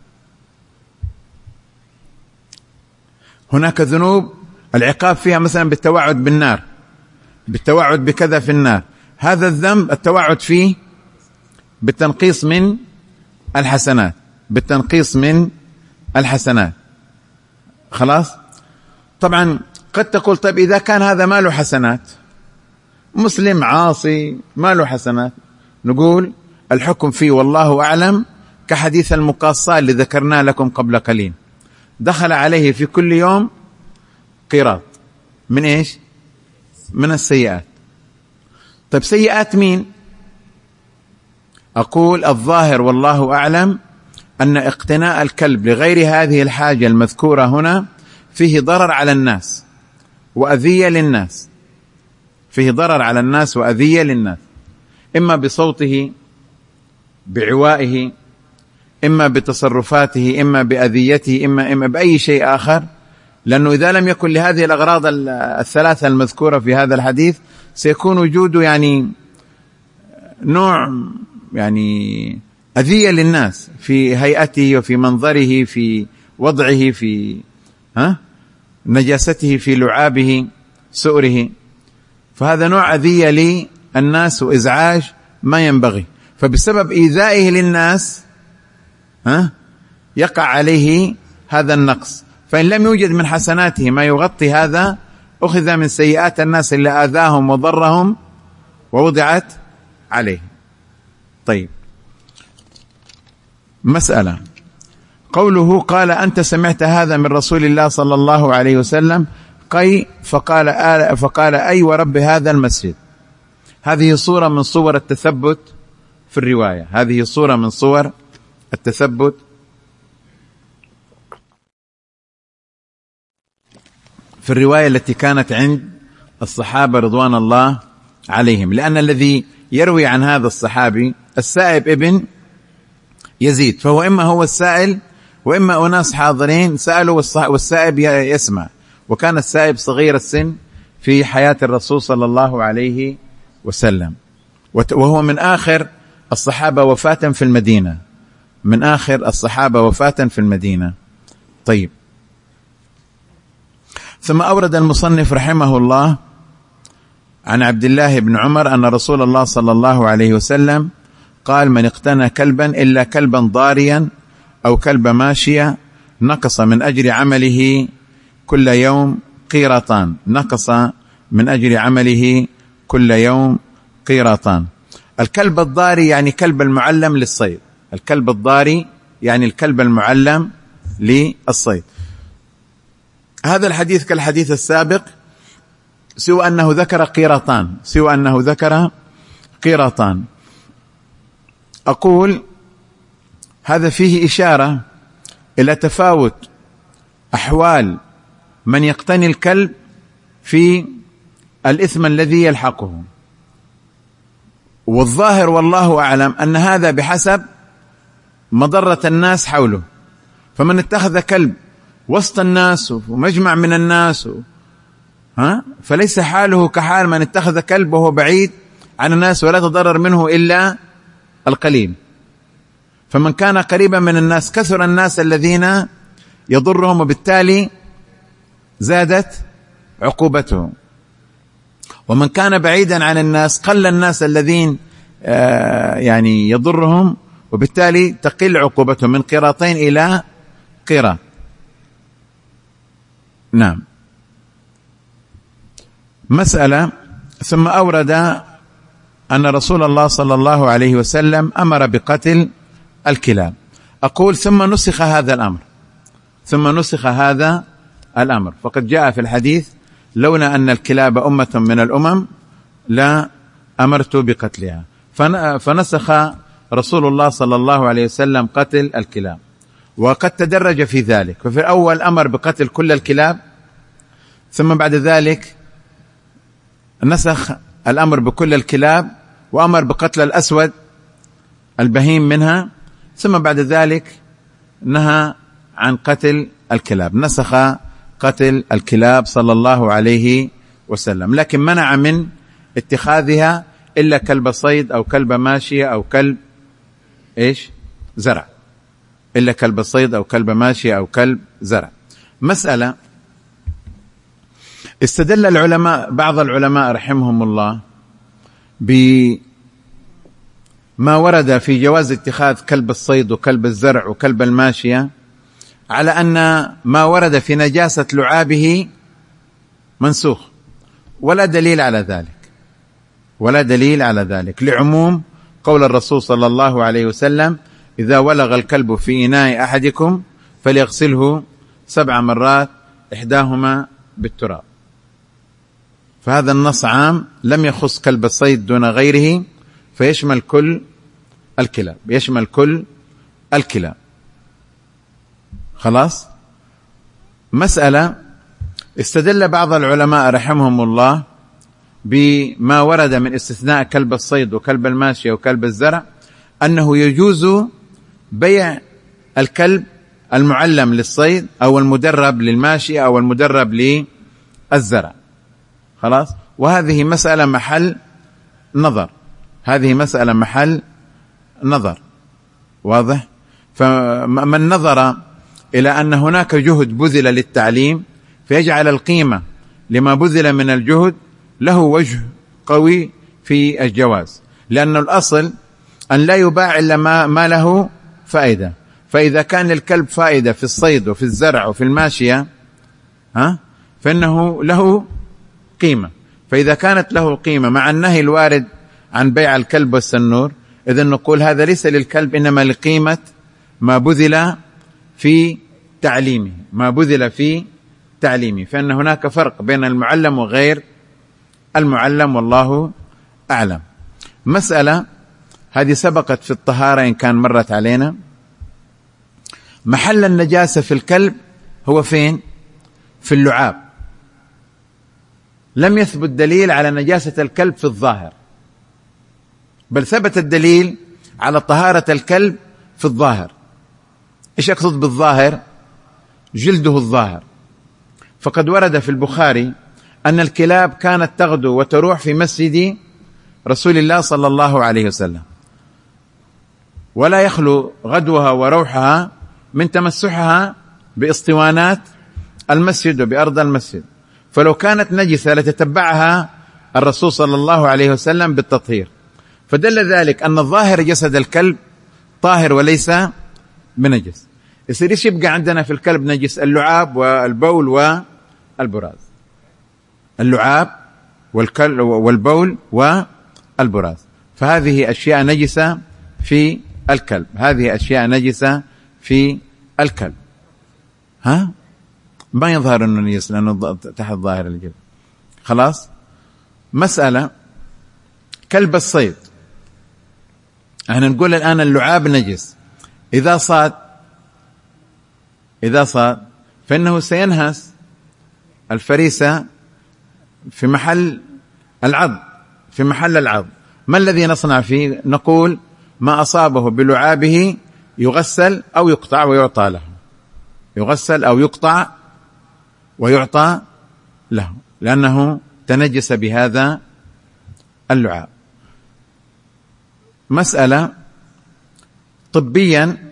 هناك ذنوب العقاب فيها مثلا بالتوعد بالنار، بالتوعد بكذا في النار، هذا الذنب التوعد فيه بالتنقيص من الحسنات، بالتنقيص من الحسنات، خلاص. طبعا قد تقول طيب إذا كان هذا ما له حسنات، مسلم عاصي ما له حسنات، نقول الحكم فيه والله أعلم كحديث المقاصة اللي ذكرناه لكم قبل قليل، دخل عليه في كل يوم قيراط من إيش؟ من السيئات. طيب سيئات مين؟ أقول الظاهر والله أعلم أن اقتناء الكلب لغير هذه الحاجة المذكورة هنا فيه ضرر على الناس وأذية للناس، فيه ضرر على الناس وأذية للناس، إما بصوته بعوائه، إما بتصرفاته، إما بأذيته، إما إما بأي شيء آخر، لأنه إذا لم يكن لهذه الأغراض الثلاثة المذكورة في هذا الحديث سيكون وجوده يعني نوع يعني أذية للناس في هيئته وفي منظره، في وضعه، في ها نجاسته، في لعابه، سؤره، فهذا نوع أذية للناس وإزعاج ما ينبغي، فبسبب إيذائه للناس ها يقع عليه هذا النقص، فإن لم يوجد من حسناته ما يغطي هذا أخذ من سيئات الناس اللي آذاهم وضرهم ووضعت عليه. طيب مسألة، قوله قال أنت سمعت هذا من رسول الله صلى الله عليه وسلم قي فقال آل فقال أي ورب هذا المسجد، هذه صورة من صور التثبت في الرواية، هذه صورة من صور التثبت في الرواية التي كانت عند الصحابة رضوان الله عليهم، لأن الذي يروي عن هذا الصحابي السائب ابن يزيد، فهو إما هو السائل وإما أناس حاضرين سألوا والسائب يسمع، وكان السائب صغير السن في حياة الرسول صلى الله عليه وسلم، وهو من آخر الصحابة وفاة في المدينة، من آخر الصحابة وفاة في المدينة. طيب ثم أورد المصنف رحمه الله عن عبد الله بن عمر أن رسول الله صلى الله عليه وسلم قال من اقتنى كلبا إلا كلبا ضاريا أو كلب ماشية نقص من أجر عمله كل يوم قيراطان، نقص من أجر عمله كل يوم قيراطان. الكلب الضاري يعني كلب المعلم للصيد، الكلب الضاري يعني الكلب المعلم للصيد. هذا الحديث كالحديث السابق سوى أنه ذكر قيراطان، سوى أنه ذكر قيراطان. أقول هذا فيه إشارة إلى تفاوت أحوال من يقتني الكلب في الإثم الذي يلحقه. والظاهر والله أعلم أن هذا بحسب مضرة الناس حوله. فمن اتخذ كلب وسط الناس ومجمع من الناس ها فليس حاله كحال من اتخذ كلب وهو بعيد عن الناس ولا تضرر منه إلا القليل. فمن كان قريبا من الناس كثر الناس الذين يضرهم، وبالتالي زادت عقوبته. ومن كان بعيدا عن الناس قل الناس الذين آه يعني يضرهم، وبالتالي تقل عقوبته من قيراطين إلى قيراط. نعم. مسألة. ثم أورد أن رسول الله صلى الله عليه وسلم أمر بقتل الكلاب. أقول ثم نسخ هذا الأمر، ثم نسخ هذا الأمر، فقد جاء في الحديث لولا أن الكلاب أمة من الأمم لا أمرت بقتلها. فنسخ رسول الله صلى الله عليه وسلم قتل الكلاب، وقد تدرج في ذلك. ففي الأول أمر بقتل كل الكلاب، ثم بعد ذلك نسخ الأمر بكل الكلاب وأمر بقتل الأسود البهيم منها، ثم بعد ذلك نهى عن قتل الكلاب، نسخ قتل الكلاب صلى الله عليه وسلم، لكن منع من اتخاذها إلا كلب صيد أو كلب ماشية أو كلب إيش زرع، إلا كلب صيد أو كلب ماشية أو كلب زرع. مسألة. استدل العلماء، بعض العلماء رحمهم الله، بما ورد في جواز اتخاذ كلب الصيد وكلب الزرع وكلب الماشية على أن ما ورد في نجاسة لعابه منسوخ، ولا دليل على ذلك، ولا دليل على ذلك لعموم قول الرسول صلى الله عليه وسلم: إذا ولغ الكلب في إناء أحدكم فليغسله سبع مرات إحداهما بالتراب. فهذا النص عام لم يخص كلب الصيد دون غيره، فيشمل كل الكلاب، يشمل كل الكلاب. خلاص. مسألة. استدل بعض العلماء رحمهم الله بما ورد من استثناء كلب الصيد وكلب الماشية وكلب الزرع أنه يجوز بيع الكلب المعلم للصيد أو المدرب للماشية أو المدرب للزرع. خلاص. وهذه مسألة محل نظر، هذه مسألة محل نظر. واضح. فمن نظر إلى أن هناك جهد بذل للتعليم فيجعل القيمة لما بذل من الجهد له وجه قوي في الجواز، لأن الأصل أن لا يباع إلا ما, ما له فائدة. فإذا كان للكلب فائدة في الصيد وفي الزرع وفي الماشية ها فإنه له قيمة. فإذا كانت له قيمة مع النهي الوارد عن بيع الكلب والسنور، إذن نقول هذا ليس للكلب إنما لقيمة ما بذل في تعليمه، ما بذل في تعليمه. فإن هناك فرق بين المعلم وغير المعلم، والله أعلم. مسألة. هذه سبقت في الطهارة إن كان مرت علينا. محل النجاسة في الكلب هو فين؟ في اللعاب. لم يثبت دليل على نجاسة الكلب في الظاهر، بل ثبت الدليل على طهارة الكلب في الظاهر. إيش أقصد بالظاهر؟ جلده الظاهر. فقد ورد في البخاري أن الكلاب كانت تغدو وتروح في مسجد رسول الله صلى الله عليه وسلم، ولا يخلو غدوها وروحها من تمسحها باسطوانات المسجد وبأرض المسجد. فلو كانت نجسة لتتبعها الرسول صلى الله عليه وسلم بالتطهير. فدل ذلك أن الظاهر جسد الكلب طاهر وليس بنجس. يصير ايش يبقى عندنا في الكلب نجس؟ اللعاب والبول والبراز، اللعاب والبول والبراز. فهذه أشياء نجسة في الكلب، هذه أشياء نجسة في الكلب. ها ما يظهر أنه نجس لأنه تحت ظاهر الجلد. خلاص. مسألة. كلب الصيد، احنا نقول الآن اللعاب نجس. إذا صاد إذا صاد فإنه سينهس الفريسة في محل العض في محل العض ما الذي نصنع فيه؟ نقول ما أصابه بلعابه يغسل أو يقطع ويعطى له، يغسل أو يقطع ويعطى له، لأنه تنجس بهذا اللعاب. مسألة طبيا،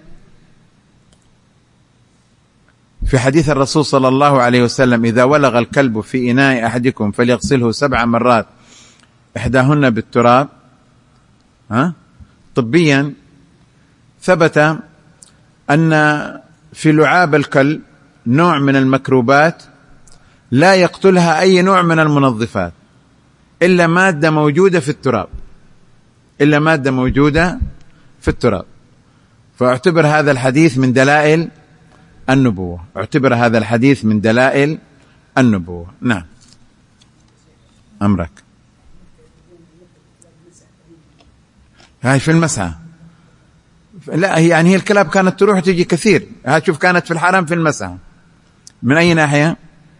في حديث الرسول صلى الله عليه وسلم: إذا ولغ الكلب في إناء أحدكم فليغسله سبع مرات إحداهن بالتراب. ها؟ طبيا ثبت أن في لعاب الكلب نوع من الميكروبات لا يقتلها أي نوع من المنظفات إلا مادة موجودة في التراب، إلا مادة موجودة في التراب. فاعتبر هذا الحديث من دلائل النبوة، اعتبر هذا الحديث من دلائل النبوة. نعم أمرك. هاي في المسعى، لا هي يعني هي الكلاب كانت تروح تيجي كثير. ها شوف، كانت في الحرم في المسعى. من أي ناحية؟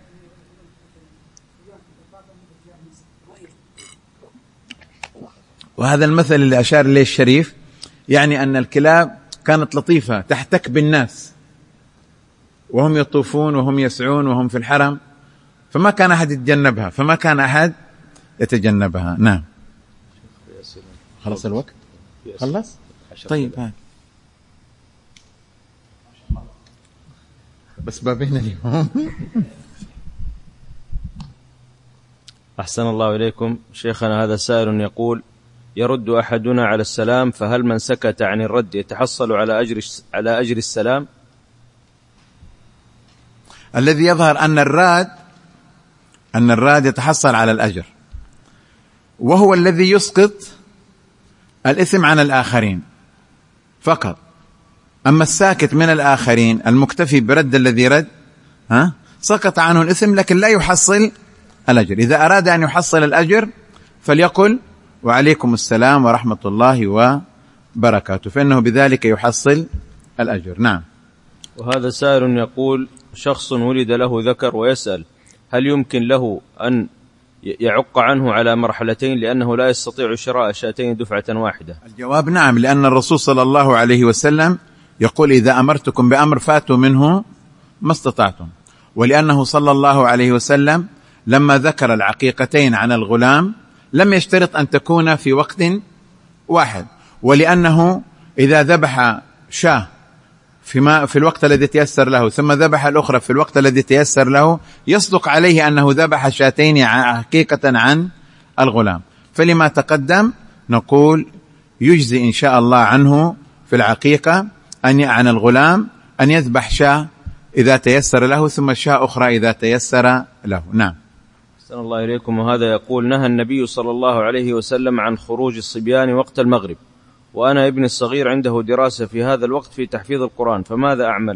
وهذا المثل اللي أشار إليه الشريف يعني أن الكلاب كانت لطيفة تحتك بالناس وهم يطوفون وهم يسعون وهم في الحرم، فما كان أحد يتجنبها، فما كان أحد يتجنبها. نعم. خلص الوقت؟ خلص؟ طيب ها. بس بابين اليوم. أحسن الله إليكم شيخنا. هذا سائل يقول: يرد أحدنا على السلام، فهل من سكت عن الرد يتحصل على أجر على أجر السلام؟ الذي يظهر أن الراد أن الراد يتحصل على الأجر، وهو الذي يسقط الإثم عن الآخرين فقط. أما الساكت من الآخرين المكتفي برد الذي رد، ها سقط عنه الإثم لكن لا يحصل الأجر. إذا أراد أن يحصل الأجر فليقل: وعليكم السلام ورحمة الله وبركاته، فإنه بذلك يحصل الأجر. نعم. وهذا سائل يقول: شخص ولد له ذكر ويسأل: هل يمكن له أن يعق عنه على مرحلتين لأنه لا يستطيع شراء شاتين دفعة واحدة؟ الجواب نعم، لأن الرسول صلى الله عليه وسلم يقول: إذا أمرتكم بأمر فاتوا منه ما استطعتم. ولأنه صلى الله عليه وسلم لما ذكر العقيقتين عن الغلام لم يشترط أن تكون في وقت واحد، ولأنه إذا ذبح شاة فيما في الوقت الذي تيسر له ثم ذبح الأخرى في الوقت الذي تيسر له يصدق عليه أنه ذبح شاتين حقيقة عن الغلام. فلما تقدم نقول يجزي إن شاء الله عنه في العقيقة أن عن الغلام أن يذبح شاة إذا تيسر له ثم شاة أخرى إذا تيسر له. نعم. أحسن الله إليكم. وهذا يقول: نهى النبي صلى الله عليه وسلم عن خروج الصبيان وقت المغرب، وأنا ابن الصغير عنده دراسة في هذا الوقت في تحفيظ القرآن، فماذا أعمل؟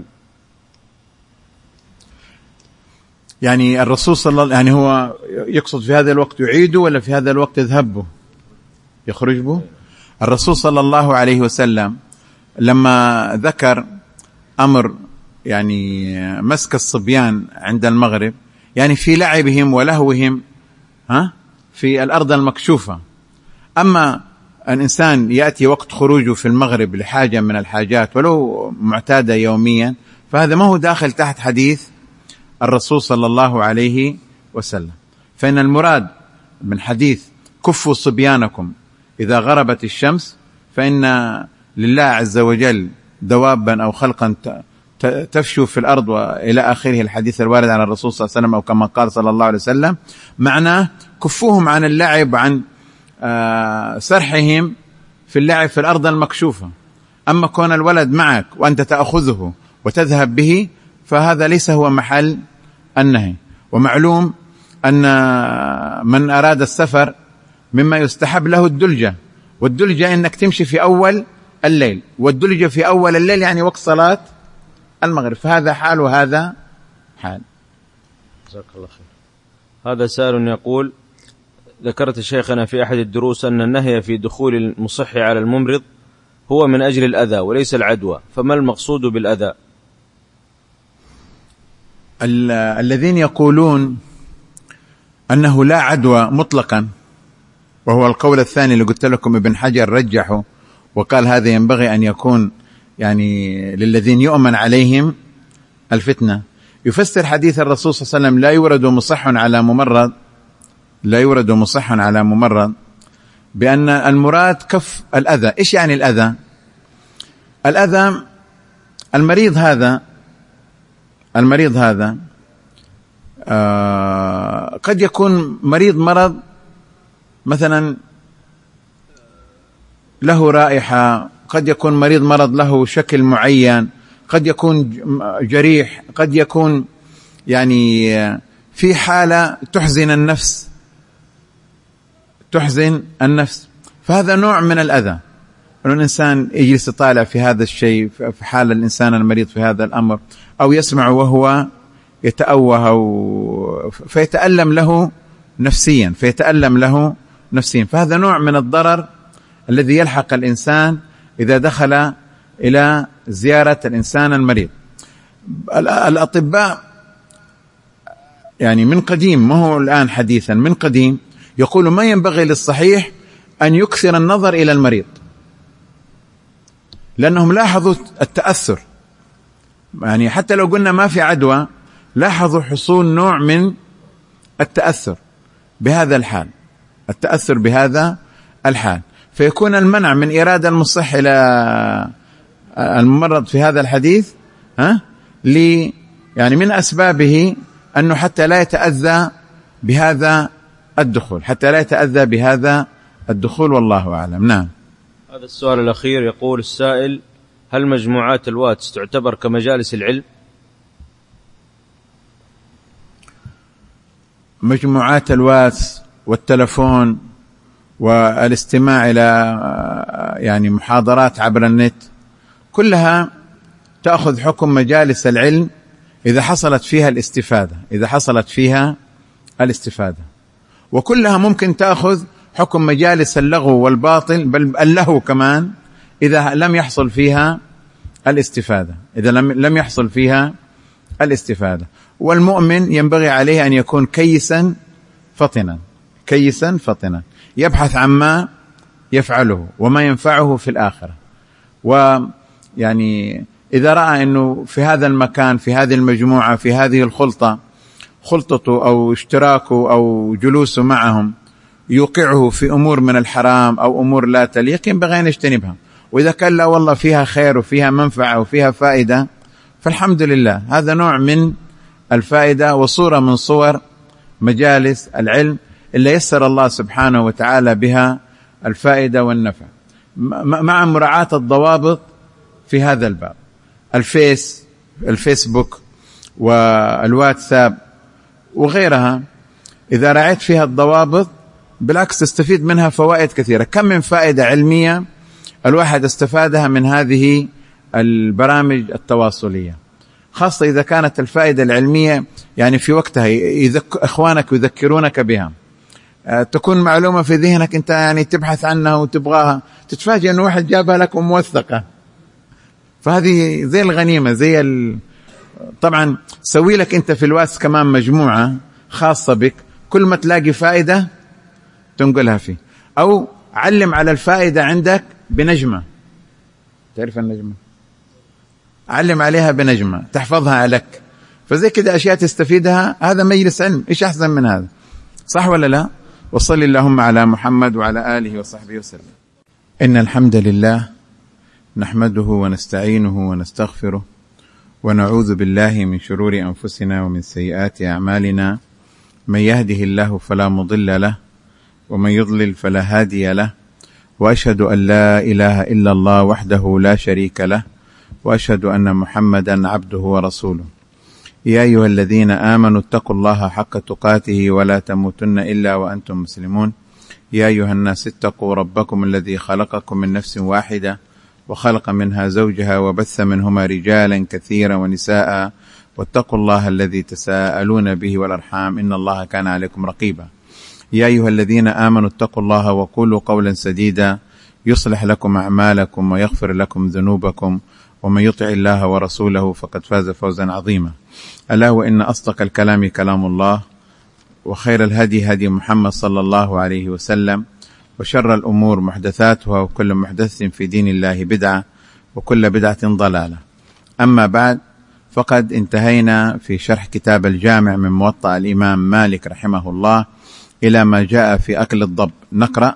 يعني الرسول صلى الله يعني هو يقصد في هذا الوقت يعيده ولا في هذا الوقت يذهب به يخرج به؟ الرسول صلى الله عليه وسلم لما ذكر أمر يعني مسك الصبيان عند المغرب يعني في لعبهم ولهوهم ها في الأرض المكشوفة. أما الإنسان يأتي وقت خروجه في المغرب لحاجة من الحاجات ولو معتادة يوميا، فهذا ما هو داخل تحت حديث الرسول صلى الله عليه وسلم. فإن المراد من حديث كفوا صبيانكم إذا غربت الشمس، فإن لله عز وجل دوابا أو خلقا تفشو في الأرض وإلى آخره الحديث الوارد عن الرسول صلى الله عليه وسلم، أو كما قال صلى الله عليه وسلم معناه كفوهم عن اللعب عن آه سرحهم في اللعب في الأرض المكشوفة. أما كون الولد معك وأنت تأخذه وتذهب به فهذا ليس هو محل النهي. ومعلوم أن من أراد السفر مما يستحب له الدلجة، والدلجة إنك تمشي في أول الليل، والدلجة في أول الليل يعني وقت صلاة المغرب، فهذا حال وهذا حال. جزاك الله خير. هذا سائل يقول: ذكرت شيخنا في أحد الدروس أن النهي في دخول المصح على الممرض هو من أجل الأذى وليس العدوى، فما المقصود بالأذى؟ الذين يقولون أنه لا عدوى مطلقا، وهو القول الثاني اللي قلت لكم ابن حجر رجحه وقال هذا ينبغي أن يكون يعني للذين يؤمن عليهم الفتنة. يفسر حديث الرسول صلى الله عليه وسلم لا يورد مصح على ممرض، لا يورد مصح على ممرض، بأن المراد كف الأذى. إيش يعني الأذى؟ الأذى المريض هذا المريض هذا آه قد يكون مريض مرض مثلا له رائحة، قد يكون مريض مرض له شكل معين، قد يكون جريح، قد يكون يعني في حالة تحزن النفس تحزن النفس فهذا نوع من الأذى، أن الإنسان يجلس يطالع في هذا الشيء في حال الإنسان المريض في هذا الأمر، أو يسمع وهو يتأوه أو فيتألم له نفسيا فيتألم له نفسيا فهذا نوع من الضرر الذي يلحق الإنسان إذا دخل إلى زيارة الإنسان المريض. الأطباء يعني من قديم، ما هو الآن حديثا، من قديم يقول ما ينبغي للصحيح أن يكثر النظر إلى المريض، لأنهم لاحظوا التأثر، يعني حتى لو قلنا ما في عدوى لاحظوا حصول نوع من التأثر بهذا الحال التأثر بهذا الحال فيكون المنع من إيراد المصح إلى الممرض في هذا الحديث ها لي يعني من أسبابه أنه حتى لا يتأذى بهذا الدخول حتى لا يتأذى بهذا الدخول والله أعلم. نعم. هذا السؤال الأخير يقول السائل: هل مجموعات الواتس تعتبر كمجالس العلم؟ مجموعات الواتس والتلفون والاستماع إلى يعني محاضرات عبر النت كلها تأخذ حكم مجالس العلم إذا حصلت فيها الاستفادة إذا حصلت فيها الاستفادة وكلها ممكن تأخذ حكم مجالس اللغو والباطل، بل اللهو كمان إذا لم يحصل فيها الاستفادة إذا لم لم يحصل فيها الاستفادة. والمؤمن ينبغي عليه أن يكون كيسا فطنا كيسا فطنا يبحث عما يفعله وما ينفعه في الآخرة. ويعني إذا رأى أنه في هذا المكان في هذه المجموعة في هذه الخلطة خلطته أو اشتراكه أو جلوسه معهم يوقعه في أمور من الحرام أو أمور لا تليق ينبغي أن يجتنبها. وإذا كان لا والله فيها خير وفيها منفعة وفيها فائدة فالحمد لله، هذا نوع من الفائدة وصورة من صور مجالس العلم اللي يسر الله سبحانه وتعالى بها الفائدة والنفع، مع مراعاة الضوابط في هذا الباب. الفيس الفيسبوك والواتساب وغيرها إذا رعيت فيها الضوابط بالعكس تستفيد منها فوائد كثيرة. كم من فائدة علمية الواحد استفادها من هذه البرامج التواصلية، خاصة إذا كانت الفائدة العلمية يعني في وقتها يذك... إخوانك يذكرونك بها، أه تكون معلومة في ذهنك أنت يعني تبحث عنها وتبغاها، تتفاجئ أن واحد جابها لك وموثقة، فهذه زي الغنيمة زي ال... طبعا سوي لك أنت في الواتس كمان مجموعة خاصة بك، كل ما تلاقي فائدة تنقلها فيه، أو علم على الفائدة عندك بنجمة، تعرف النجمة، علم عليها بنجمة تحفظها لك، فزي كده أشياء تستفيدها. هذا مجلس علم، إيش أحسن من هذا؟ صح ولا لا؟ وصلي اللهم على محمد وعلى آله وصحبه وسلم. إن الحمد لله نحمده ونستعينه ونستغفره ونعوذ بالله من شرور أنفسنا ومن سيئات أعمالنا، من يهده الله فلا مضل له ومن يضلل فلا هادي له، وأشهد أن لا إله إلا الله وحده لا شريك له، وأشهد أن محمدا عبده ورسوله. يا أيها الذين آمنوا اتقوا الله حق تقاته ولا تموتن إلا وأنتم مسلمون. يا أيها الناس اتقوا ربكم الذي خلقكم من نفس واحدة وخلق منها زوجها وبث منهما رجالا كثيرا ونساء، واتقوا الله الذي تساءلون به والأرحام إن الله كان عليكم رقيبا. يا أيها الذين آمنوا اتقوا الله وقولوا قولا سديدا يصلح لكم أعمالكم ويغفر لكم ذنوبكم، ومن يطع الله ورسوله فقد فاز فوزا عظيما. ألا وإن أصدق الكلام كلام الله، وخير الهدي هدي محمد صلى الله عليه وسلم، وشر الأمور محدثاتها، وكل محدث في دين الله بدعة، وكل بدعة ضلالة. أما بعد، فقد انتهينا في شرح كتاب الجامع من موطأ الإمام مالك رحمه الله إلى ما جاء في أكل الضب. نقرأ.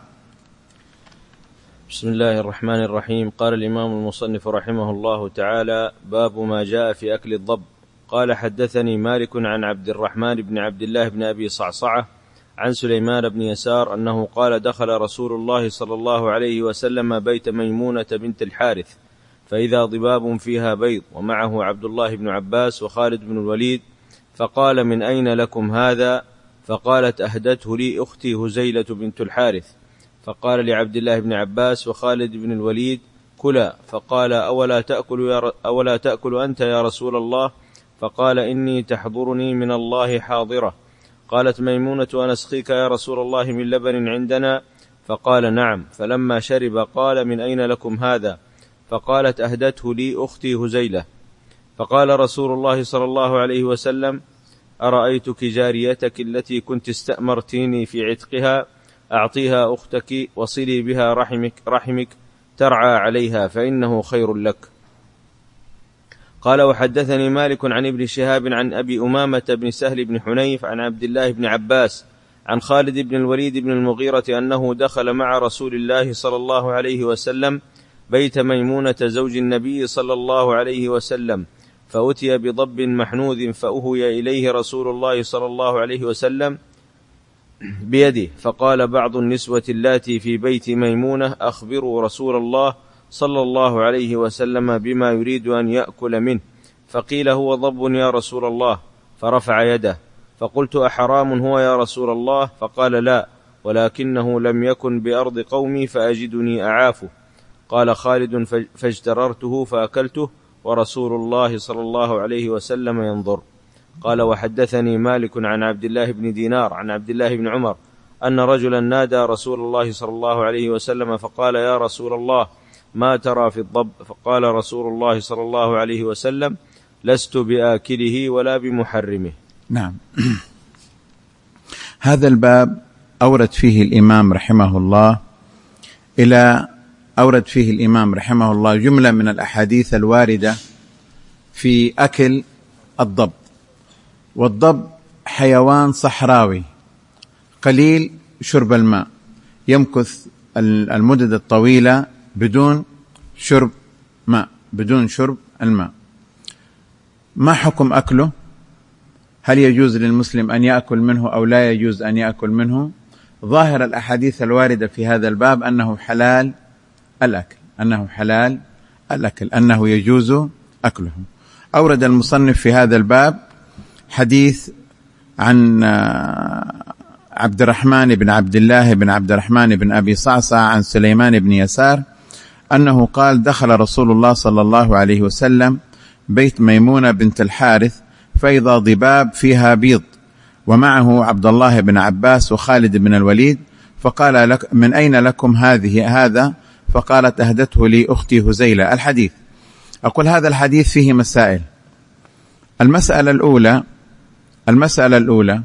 بسم الله الرحمن الرحيم. قال الإمام المصنف رحمه الله تعالى: باب ما جاء في أكل الضب. قال: حدثني مالك عن عبد الرحمن بن عبد الله بن أبي صعصعة عن سليمان بن يسار أنه قال: دخل رسول الله صلى الله عليه وسلم بيت ميمونة بنت الحارث، فإذا ضباب فيها بيض، ومعه عبد الله بن عباس وخالد بن الوليد، فقال: من أين لكم هذا؟ فقالت: أهدته لي أختي هزيلة بنت الحارث. فقال لعبد الله بن عباس وخالد بن الوليد: كلا. فقال: أولا تأكل, يا أولا تأكل أنت يا رسول الله؟ فقال: إني تحضرني من الله حاضرة. قالت ميمونة: أنسقيك يا رسول الله من لبن عندنا؟ فقال: نعم. فلما شرب قال: من أين لكم هذا؟ فقالت: أهدته لي أختي هزيلة. فقال رسول الله صلى الله عليه وسلم: أرأيتك جاريتك التي كنت استأمرتيني في عتقها؟ أعطيها أختك وصلي بها رحمك, رحمك ترعى عليها، فإنه خير لك. قال: وحدثني مالك عن ابن شهاب عن أبي أمامة بن سهل بن حنيف عن عبد الله بن عباس عن خالد بن الوليد بن المغيرة أنه دخل مع رسول الله صلى الله عليه وسلم بيت ميمونة زوج النبي صلى الله عليه وسلم، فأتي بضب محنوذ، فأهوي إليه رسول الله صلى الله عليه وسلم بيده. فقال بعض النسوة اللاتي في بيت ميمونة: أخبروا رسول الله صلى الله عليه وسلم بما يريد أن يأكل منه. فقيل: هو ضب يا رسول الله. فرفع يده. فقلت: أحرام هو يا رسول الله؟ فقال: لا، ولكنه لم يكن بأرض قومي فأجدني أعافه. قال خالد: فاجتررته فأكلته، ورسول الله صلى الله عليه وسلم ينظر. قال: وحدثني مالك عن عبد الله بن دينار عن عبد الله بن عمر أن رجلا نادى رسول الله صلى الله عليه وسلم فقال: يا رسول الله، ما ترى في الضب؟ فقال رسول الله صلى الله عليه وسلم: لست بآكله ولا بمحرمه. نعم. هذا الباب أورد فيه الإمام رحمه الله إلى أورد فيه الإمام رحمه الله جملة من الأحاديث الواردة في أكل الضب. والضب حيوان صحراوي قليل شرب الماء، يمكث المدد الطويلة بدون شرب ماء، بدون شرب الماء. ما حكم أكله؟ هل يجوز للمسلم أن يأكل منه أو لا يجوز أن يأكل منه؟ ظاهر الأحاديث الواردة في هذا الباب أنه حلال الأكل، أنه حلال الأكل، أنه يجوز أكله. أورد المصنف في هذا الباب حديث عن عبد الرحمن بن عبد الله بن عبد الرحمن بن أبي صعصع عن سليمان بن يسار أنه قال: دخل رسول الله صلى الله عليه وسلم بيت ميمونة بنت الحارث، فإذا ضباب فيها بيض، ومعه عبد الله بن عباس وخالد بن الوليد، فقال: لك من أين لكم هذه هذا؟ فقالت: أهدته لي أختي هزيلة. الحديث، أقول هذا الحديث فيه مسائل. المسألة الأولى المسألة الأولى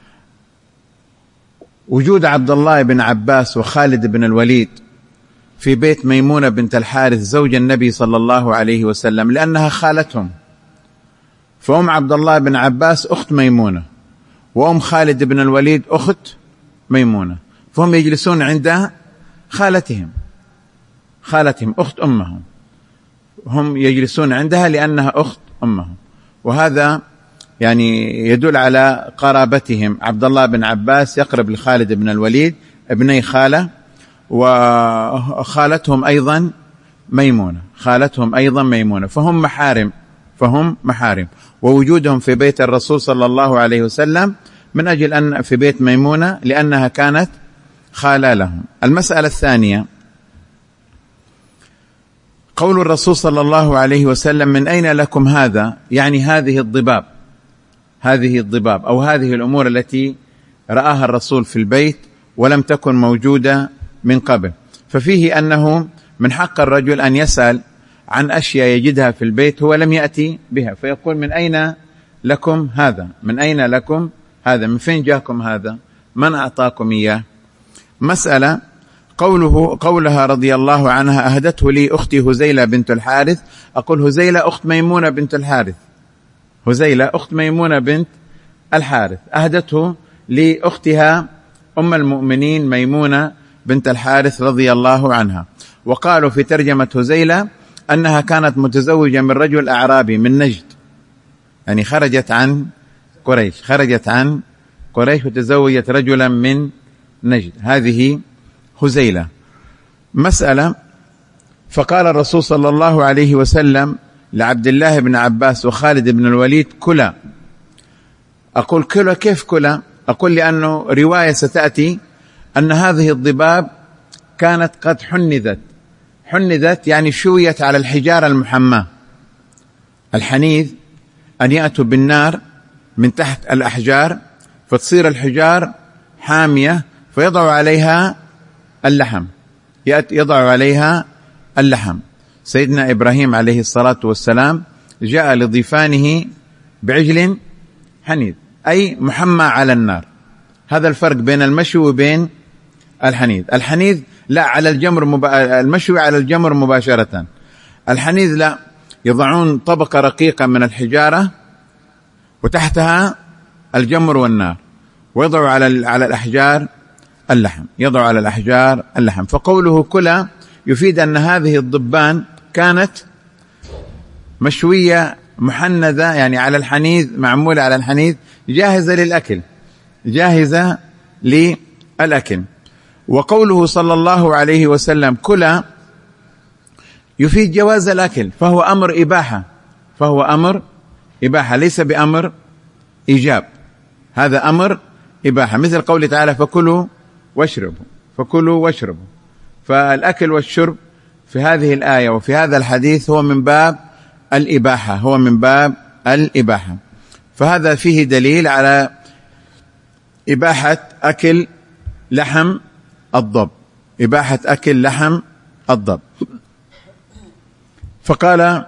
وجود عبد الله بن عباس وخالد بن الوليد في بيت ميمونة بنت الحارث زوج النبي صلى الله عليه وسلم، لأنها خالتهم. فأم عبد الله بن عباس أخت ميمونة، وأم خالد بن الوليد أخت ميمونة، فهم يجلسون عند خالتهم خالتهم أخت أمهم، هم يجلسون عندها لأنها أخت أمهم. وهذا يعني يدل على قرابتهم. عبد الله بن عباس يقرب لخالد بن الوليد ابني خالة، وخالتهم أيضا ميمونة خالتهم أيضا ميمونة فهم محارم فهم محارم ووجودهم في بيت الرسول صلى الله عليه وسلم من أجل أن في بيت ميمونة لأنها كانت خالة لهم. المسألة الثانية قول الرسول صلى الله عليه وسلم: من أين لكم هذا؟ يعني هذه الضباب هذه الضباب أو هذه الأمور التي رآها الرسول في البيت ولم تكن موجودة من قبل. ففيه أنه من حق الرجل أن يسأل عن أشياء يجدها في البيت هو لم يأتي بها، فيقول: من أين لكم هذا؟ من أين لكم هذا من فين جاكم هذا؟ من أعطاكم إياه؟ مسألة قوله قولها رضي الله عنها أهدته لي أختي هزيلة بنت الحارث. أقول هزيلة أخت ميمونة بنت الحارث، هزيلة أخت ميمونة بنت الحارث أهدته لأختها أم المؤمنين ميمونة بنت الحارث رضي الله عنها. وقالوا في ترجمة هزيلة أنها كانت متزوجة من رجل أعرابي من نجد، يعني خرجت عن قريش، خرجت عن قريش وتزوجت رجلا من نجد. هذه هزيلة. مسألة فقال الرسول صلى الله عليه وسلم لعبد الله بن عباس وخالد بن الوليد كلا. أقول كلا، كيف كلا؟ أقول لأنه رواية ستأتي أن هذه الضباب كانت قد حنذت، حنذت يعني شويت على الحجارة المحماة. الحنيذ أن يأتوا بالنار من تحت الأحجار فتصير الحجار حامية فيضع عليها اللحم، يضع عليها اللحم. سيدنا إبراهيم عليه الصلاة والسلام جاء لضيفانه بعجل حنيذ أي محمى على النار. هذا الفرق بين المشوي وبين الحنيذ. الحنيذ لا على الجمر مبا... المشوي على الجمر مباشرة، الحنيذ لا، يضعون طبقة رقيقة من الحجارة وتحتها الجمر والنار ويضع على على الأحجار اللحم، يضع على الأحجار اللحم. فقوله كلا يفيد أن هذه الضبان كانت مشوية محنذة، يعني على الحنيذ، معمولة على الحنيذ، جاهزة للأكل، جاهزة للأكل. وقوله صلى الله عليه وسلم كلا يفيد جواز الأكل، فهو أمر إباحة، فهو أمر إباحة ليس بأمر إيجاب، هذا أمر إباحة، مثل قوله تعالى فكلوا واشربوا، فكلوا واشربوا. فالأكل والشرب في هذه الآية وفي هذا الحديث هو من باب الإباحة، هو من باب الإباحة. فهذا فيه دليل على إباحة أكل لحم الضب، إباحة أكل لحم الضب. فقال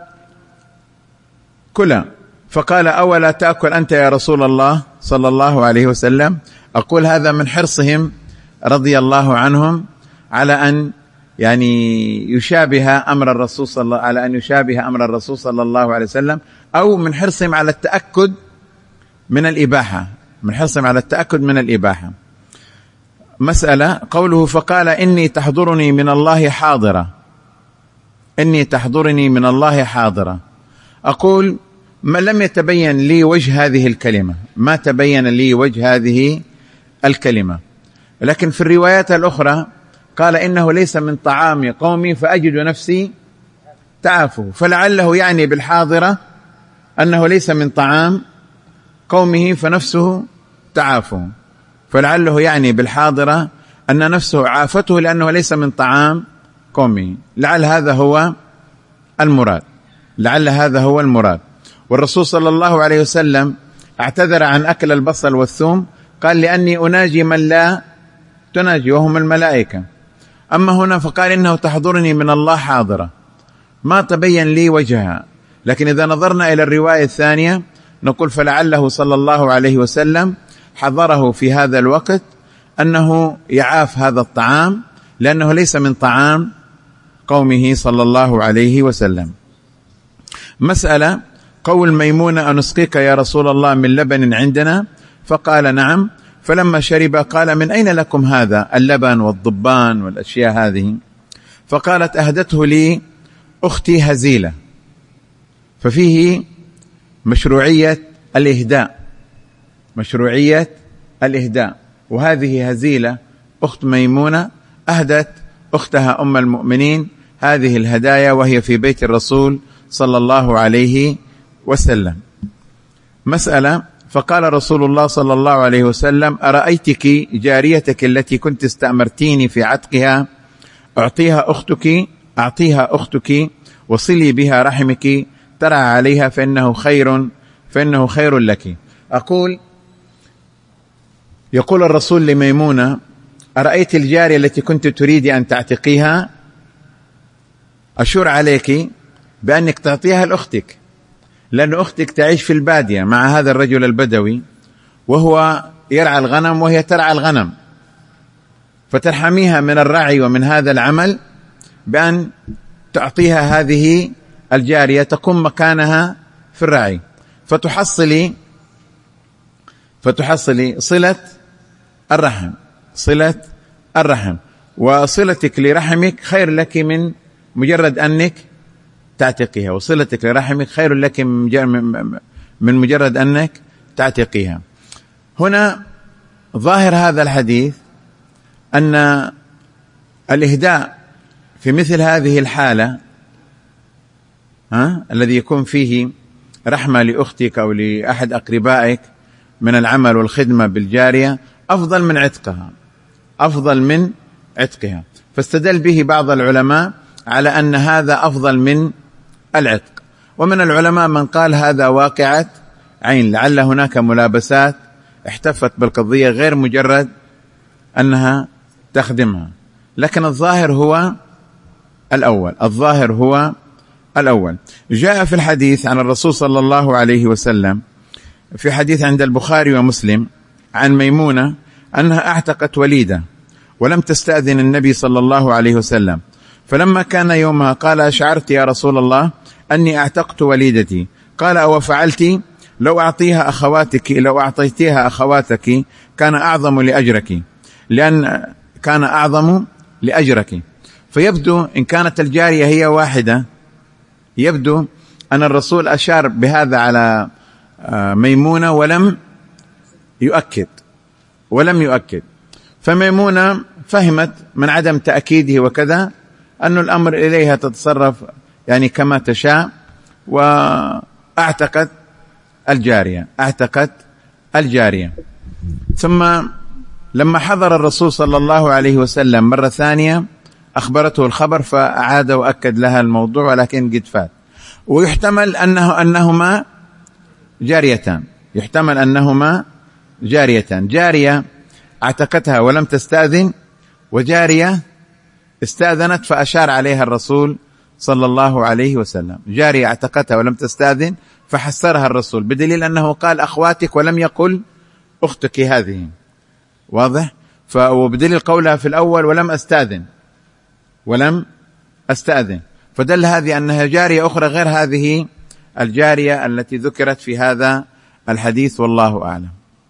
كلا، فقال أولا تأكل أنت يا رسول الله صلى الله عليه وسلم؟ أقول هذا من حرصهم رضي الله عنهم على أن يعني يشابه أمر الرسول صلى الله على أن يشابه أمر الرسول صلى الله عليه وسلم، أو من حرصهم على التأكد من الإباحة، من حرصهم على التأكد من الإباحة. مسألة قوله فقال إني تحضرني من الله حاضرة، إني تحضرني من الله حاضرة. أقول ما لم يتبين لي وجه هذه الكلمة، ما تبين لي وجه هذه الكلمة، لكن في الروايات الأخرى قال إنه ليس من طعام قومي فأجد نفسي تعافه، فلعله يعني بالحاضرة أنه ليس من طعام قومه فنفسه تعافه، فلعله يعني بالحاضرة أن نفسه عافته لأنه ليس من طعام قومه، لعل هذا هو المراد، لعل هذا هو المراد. والرسول صلى الله عليه وسلم اعتذر عن أكل البصل والثوم، قال لأني أناجي من لا تناجي وهم الملائكة. أما هنا فقال إنه تحضرني من الله حاضرة، ما تبين لي وجهها، لكن إذا نظرنا إلى الرواية الثانية نقول فلعله صلى الله عليه وسلم حضره في هذا الوقت أنه يعاف هذا الطعام لأنه ليس من طعام قومه صلى الله عليه وسلم. مسألة قول ميمونة أنسقيك يا رسول الله من لبن عندنا؟ فقال نعم. فلما شرب قال من أين لكم هذا اللبن والضبان والأشياء هذه؟ فقالت أهدته لي أختي هزيلة. ففيه مشروعية الإهداء، مشروعية الإهداء. وهذه هزيلة أخت ميمونة أهدت أختها أم المؤمنين هذه الهدايا وهي في بيت الرسول صلى الله عليه وسلم. مسألة فقال رسول الله صلى الله عليه وسلم أرأيتك جاريتك التي كنت استأمرتيني في عتقها أعطيها أختك أعطيها أختك وصلي بها رحمك ترى عليها فإنه خير فإنه خير لك. أقول يقول الرسول لميمونة أرأيت الجارية التي كنت تريد أن تعتقيها؟ أشور عليك بأنك تعطيها لأختك، لأن أختك تعيش في البادية مع هذا الرجل البدوي وهو يرعى الغنم وهي ترعى الغنم، فترحميها من الرعي ومن هذا العمل بأن تعطيها هذه الجارية تقوم مكانها في الرعي، فتحصلي فتحصلي صلة الرحم، صلة الرحم، وصلتك لرحمك خير لك من مجرد أنك تعتقيها، وصلتك لرحمك خير لك من مجرد أنك تعتقيها. هنا ظاهر هذا الحديث أن الإهداء في مثل هذه الحالة ها الذي يكون فيه رحمة لأختك أو لأحد أقربائك من العمل والخدمة بالجارية أفضل من عتقها، أفضل من عتقها، فاستدل به بعض العلماء على أن هذا أفضل من العتق. ومن العلماء من قال هذا واقعة عين، لعل هناك ملابسات احتفت بالقضية غير مجرد أنها تخدمها، لكن الظاهر هو الأول، الظاهر هو الأول. جاء في الحديث عن الرسول صلى الله عليه وسلم في حديث عند البخاري ومسلم عن ميمونة أنها اعتقت وليدة ولم تستأذن النبي صلى الله عليه وسلم، فلما كان يومها قال: أشعرت يا رسول الله أني اعتقت وليدتي؟ قال: أو فعلت؟ لو أعطيها أخواتك لو أعطيتها أخواتك كان أعظم لأجرك، لأن كان أعظم لأجرك. فيبدو إن كانت الجارية هي واحدة، يبدو أن الرسول أشار بهذا على ميمونة ولم يؤكد ولم يؤكد فميمونة فهمت من عدم تأكيده وكذا أن الأمر إليها تتصرف يعني كما تشاء، وأعتقد الجارية أعتقد الجارية. ثم لما حضر الرسول صلى الله عليه وسلم مرة ثانية أخبرته الخبر فأعاد وأكد لها الموضوع، ولكن قد فات. ويحتمل أنه أنهما جاريتان، يحتمل أنهما جاريتان، جارية اعتقتها ولم تستأذن، وجارية استأذنت فأشار عليها الرسول صلى الله عليه وسلم. جارية اعتقتها ولم تستأذن فحسرها الرسول، بدليل أنه قال أخواتك ولم يقل أختك هذه، واضح؟ وبدليل قولها في الأول ولم أستأذن ولم أستأذن، فدل هذه أنها جارية أخرى غير هذه الجارية التي ذكرت في هذا الحديث، والله أعلم.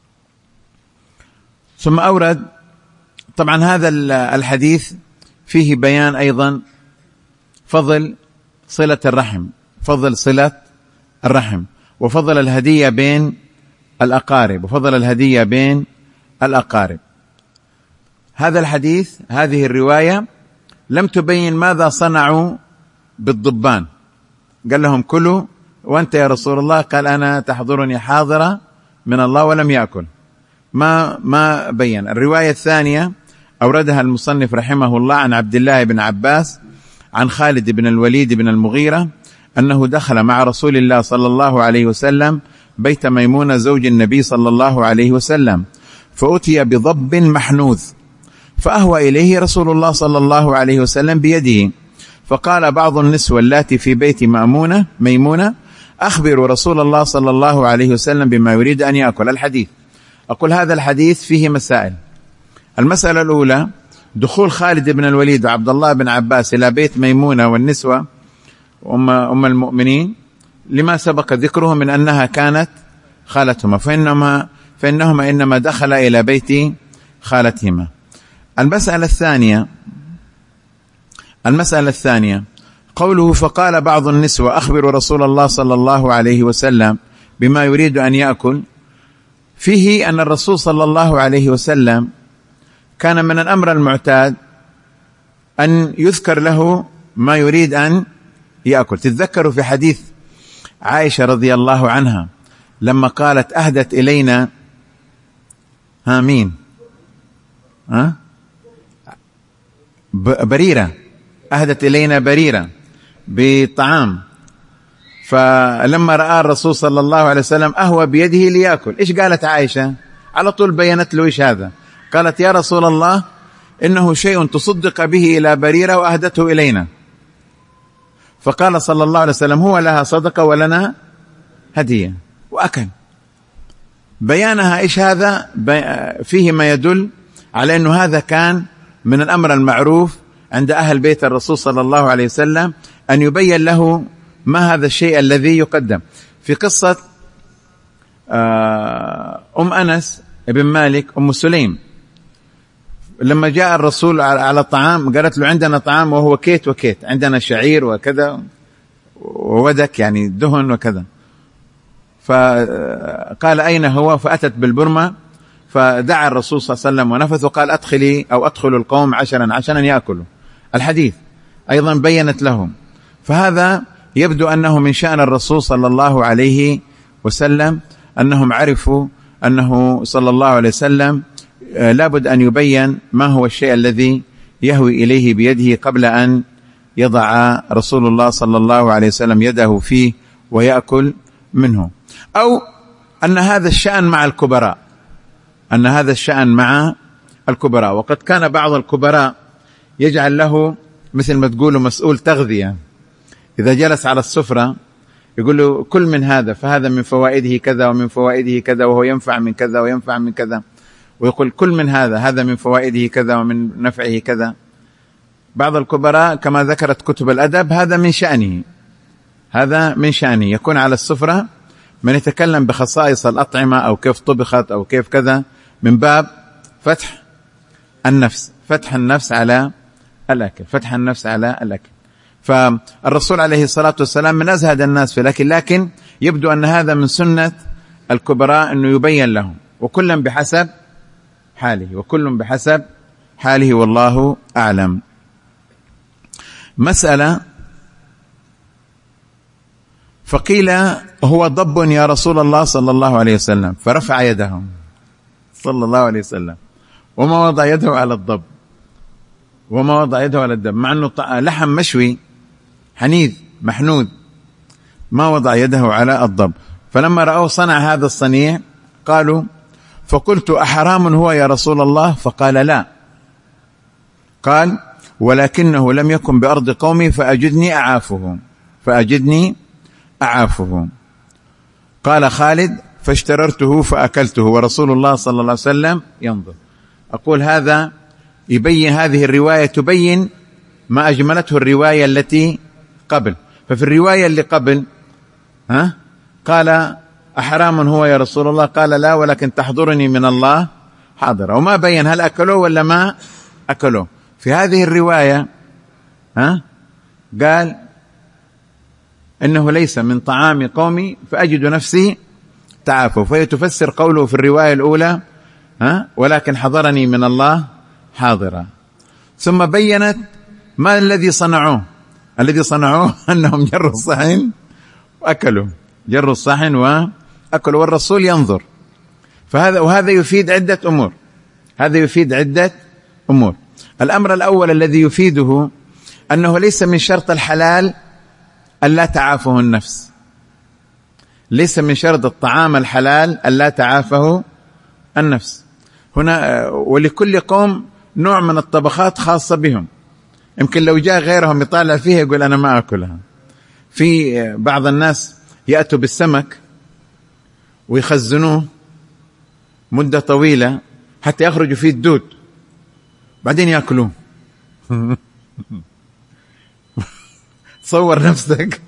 ثم أورد طبعا هذا الحديث فيه بيان أيضا فضل صلة الرحم، فضل صلة الرحم، وفضل الهدية بين الأقارب، وفضل الهدية بين الأقارب. هذا الحديث هذه الرواية لم تبين ماذا صنعوا بالضبان، قال لهم كلوا وأنت يا رسول الله قال أنا تحضرني حاضرة من الله ولم يأكل، ما ما بين. الرواية الثانية أوردها المصنف رحمه الله عن عبد الله بن عباس عن خالد بن الوليد بن المغيرة أنه دخل مع رسول الله صلى الله عليه وسلم بيت ميمونة زوج النبي صلى الله عليه وسلم، فأتي بضب محنوذ فأهوى إليه رسول الله صلى الله عليه وسلم بيده، فقال بعض النسوة اللاتي في بيت مأمونة ميمونة أخبروا رسول الله صلى الله عليه وسلم بما يريد أن يأكل. الحديث أقول هذا الحديث فيه مسائل. المسألة الأولى دخول خالد بن الوليد وعبد الله بن عباس إلى بيت ميمونة والنسوة أم, أم المؤمنين لما سبق ذكره من أنها كانت خالتهما، فإنهما, فإنهما إنما دخل إلى بيت خالتهما. المسألة الثانية المسألة الثانية قوله فقال بعض النسوة أخبروا رسول الله صلى الله عليه وسلم بما يريد أن يأكل، فيه أن الرسول صلى الله عليه وسلم كان من الأمر المعتاد أن يذكر له ما يريد أن يأكل. تتذكروا في حديث عائشة رضي الله عنها لما قالت أهدت إلينا ها مين ها بريرة، أهدت إلينا بريرة بطعام، فلما رأى الرسول صلى الله عليه وسلم أهوى بيده ليأكل. إيش قالت عائشة؟ على طول بينت له إيش هذا، قالت يا رسول الله إنه شيء تصدق به إلى بريرة وأهدته إلينا. فقال صلى الله عليه وسلم هو لها صدقة ولنا هدية، وأكل. بيانها إيش هذا؟ فيه ما يدل على أنه هذا كان من الأمر المعروف عند أهل بيت الرسول صلى الله عليه وسلم، أن يبين له ما هذا الشيء الذي يقدم. في قصة أم أنس ابن مالك أم سليم، لما جاء الرسول على الطعام قالت له عندنا طعام وهو كيت وكيت، عندنا شعير وكذا وودك يعني دهن وكذا، فقال أين هو؟ فأتت بالبرمة، فدعا الرسول صلى الله عليه وسلم ونفث وقال أدخلي أو أدخل القوم عشرا عشرا يأكلوا. الحديث أيضا بينت لهم. فهذا يبدو أنه من شأن الرسول صلى الله عليه وسلم أنهم عرفوا أنه صلى الله عليه وسلم لابد أن يبين ما هو الشيء الذي يهوي إليه بيده قبل أن يضع رسول الله صلى الله عليه وسلم يده فيه ويأكل منه. أو أن هذا الشأن مع الكبراء، أن هذا الشأن مع الكبراء. وقد كان بعض الكبراء يجعل له مثل ما تقولوا مسؤول تغذية، إذا جلس على السفرة يقول له كل من هذا، فهذا من فوائده كذا ومن فوائده كذا وهو ينفع من كذا وينفع من كذا، ويقول كل من هذا، هذا من فوائده كذا ومن نفعه كذا. بعض الكبراء كما ذكرت كتب الأدب هذا من شأنه، هذا من شأنه يكون على السفرة من يتكلم بخصائص الأطعمة أو كيف طبخت أو كيف كذا، من باب فتح النفس، فتح النفس على الأكل، فتح النفس على الأكل. فالرسول عليه الصلاة والسلام من أزهد الناس في الأكل، لكن يبدو أن هذا من سنة الكبراء أنه يبين لهم، وكل بحسب حاله، وكل بحسب حاله، والله أعلم. مسألة: فقيل هو ضب يا رسول الله صلى الله عليه وسلم، فرفع يده صلى الله عليه وسلم وما وضع يده على الضب، وما وضع يده على الدب، مع أنه لحم مشوي حنيذ محنود، ما وضع يده على الضب. فلما رأوه صنع هذا الصنيع قالوا: فقلت أحرام هو يا رسول الله؟ فقال: لا. قال: ولكنه لم يكن بأرض قومي فأجدني أعافه فأجدني أعافه. قال خالد: فاشتررته فأكلته ورسول الله صلى الله عليه وسلم ينظر. أقول هذا يبين، هذه الرواية تبين ما أجملته الرواية التي قبل. ففي الرواية اللي قبل ها قال: أحرام هو يا رسول الله؟ قال: لا، ولكن تحضرني من الله حاضرة، وما بين هل أكلوه ولا ما أكلوه. في هذه الرواية ها قال إنه ليس من طعام قومي فأجد نفسي تعافوا، فهي تفسر قوله في الرواية الأولى ها ولكن حضرني من الله حاضرة. ثم بينت ما الذي صنعوه، الذي صنعوه أنهم جروا الصحن وأكلوا، جروا الصحن وأكلوا والرسول ينظر. فهذا وهذا يفيد عدة أمور، هذا يفيد عدة أمور. الأمر الأول الذي يفيده أنه ليس من شرط الحلال ألا تعافه النفس، ليس من شرط الطعام الحلال ألا تعافه النفس. هنا ولكل قوم نوع من الطبخات خاصة بهم، يمكن لو جاء غيرهم يطالع فيها يقول أنا ما أكلها. في بعض الناس يأتوا بالسمك ويخزنوه مدة طويلة حتى يخرجوا فيه الدود، بعدين يأكلوه. تصور نفسك،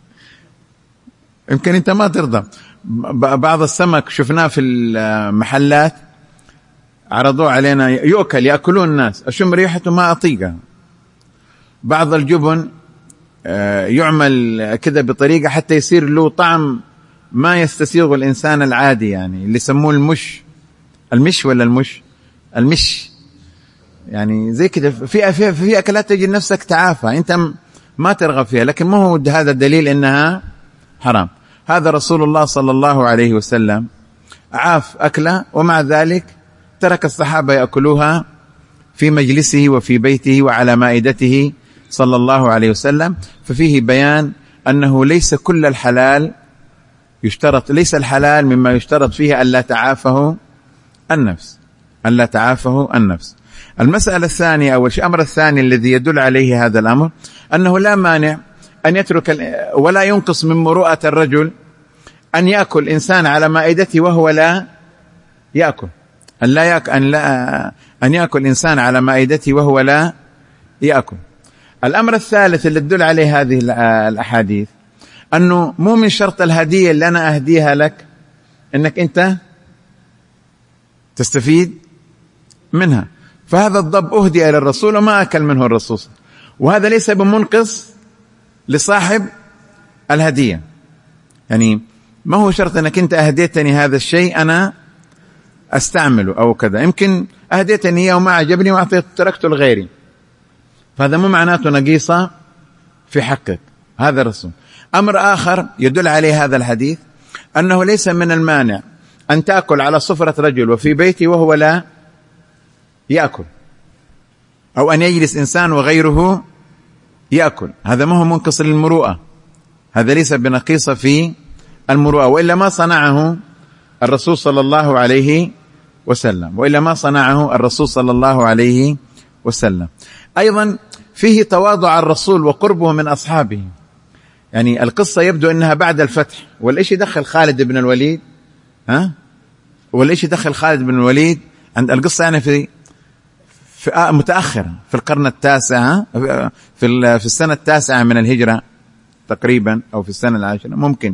يمكن أنت ما ترضى. بعض السمك شفناه في المحلات عرضوه علينا يؤكل، يأكلون الناس، أشم ريحته ما أطيقها. بعض الجبن يعمل كذا بطريقة حتى يصير له طعم ما يستسيغه الإنسان العادي، يعني اللي يسموه المش المش ولا المش المش يعني زي كده. في في في أكلات تجد نفسك تعافى أنت ما ترغب فيها، لكن ما هو هذا الدليل إنها حرام. هذا رسول الله صلى الله عليه وسلم عاف أكله، ومع ذلك ترك الصحابة يأكلوها في مجلسه وفي بيته وعلى مائدته صلى الله عليه وسلم. ففيه بيان أنه ليس كل الحلال يشترط، ليس الحلال مما يشترط فيه ألا تعافه النفس، ألا تعافه النفس. المسألة الثانية أو الأمر الثاني الذي يدل عليه هذا الأمر أنه لا مانع أن يترك ولا ينقص من مروءة الرجل أن يأكل إنسان على مائدته وهو لا يأكل، أن لا يأكل أن لا أن يأكل إنسان على مائدته وهو لا يأكل. الأمر الثالث اللي تدل عليه هذه الأحاديث أنه مو من شرط الهدية اللي أنا أهديها لك أنك أنت تستفيد منها. فهذا الضب أهدي إلى الرسول وما أكل منه الرسول، وهذا ليس بمنقص لصاحب الهدية. يعني ما هو شرط أنك أنت أهديتني هذا الشيء أنا أستعمله أو كذا، يمكن أهديتني إياه وما عجبني وأعطيت تركته لغيري، فهذا مو معناته نقيصة في حقك. هذا الرسول. أمر آخر يدل عليه هذا الحديث أنه ليس من المانع أن تأكل على صفرة رجل وفي بيته وهو لا يأكل، أو أن يجلس إنسان وغيره يأكل، هذا ما هو منقص للمروءة، هذا ليس بنقيصة في المروءة، وإلا ما صنعه الرسول صلى الله عليه وسلم وإلا ما صنعه الرسول صلى الله عليه وسلم. أيضا فيه تواضع الرسول وقربه من أصحابه. يعني القصة يبدو أنها بعد الفتح، والإيش دخل خالد بن الوليد ها والإيش دخل خالد بن الوليد عند القصة يعني في في متأخرة في القرن التاسع، في في السنة التاسعة من الهجرة تقريبا، أو في السنة العاشرة ممكن.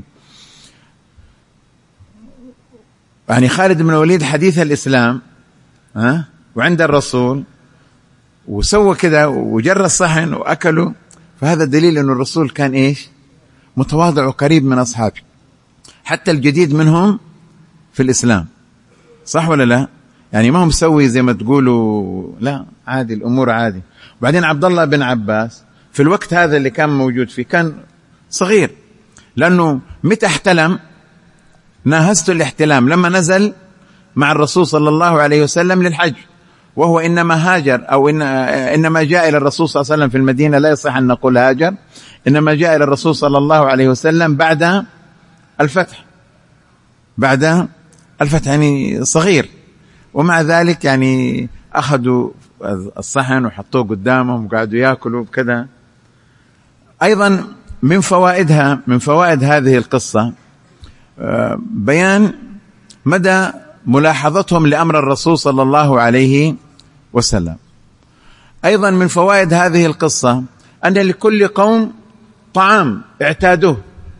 يعني خالد بن الوليد حديث الإسلام ها وعند الرسول، وسوى كذا وجر الصحن وأكلوا، فهذا دليل أن الرسول كان إيش متواضع وقريب من أصحابه، حتى الجديد منهم في الإسلام، صح ولا لا؟ يعني ما هم مسوي زي ما تقولوا، لا عادي، الأمور عادي. وبعدين عبد الله بن عباس في الوقت هذا اللي كان موجود فيه كان صغير، لأنه متى احتلم ناهزت الاحتلام لما نزل مع الرسول صلى الله عليه وسلم للحج، وهو إنما هاجر أو إن إنما جاء إلى الرسول صلى الله عليه وسلم في المدينة، لا يصح أن نقول هاجر، إنما جاء إلى الرسول صلى الله عليه وسلم بعد الفتح، بعد الفتح يعني صغير، ومع ذلك يعني أخذوا الصحن وحطوه قدامهم وقعدوا يأكلوا بكذا. أيضا من فوائدها من فوائد هذه القصة بيان مدى ملاحظتهم لأمر الرسول صلى الله عليه وسلم. أيضا من فوائد هذه القصة أن لكل قوم طعام اعتادوه،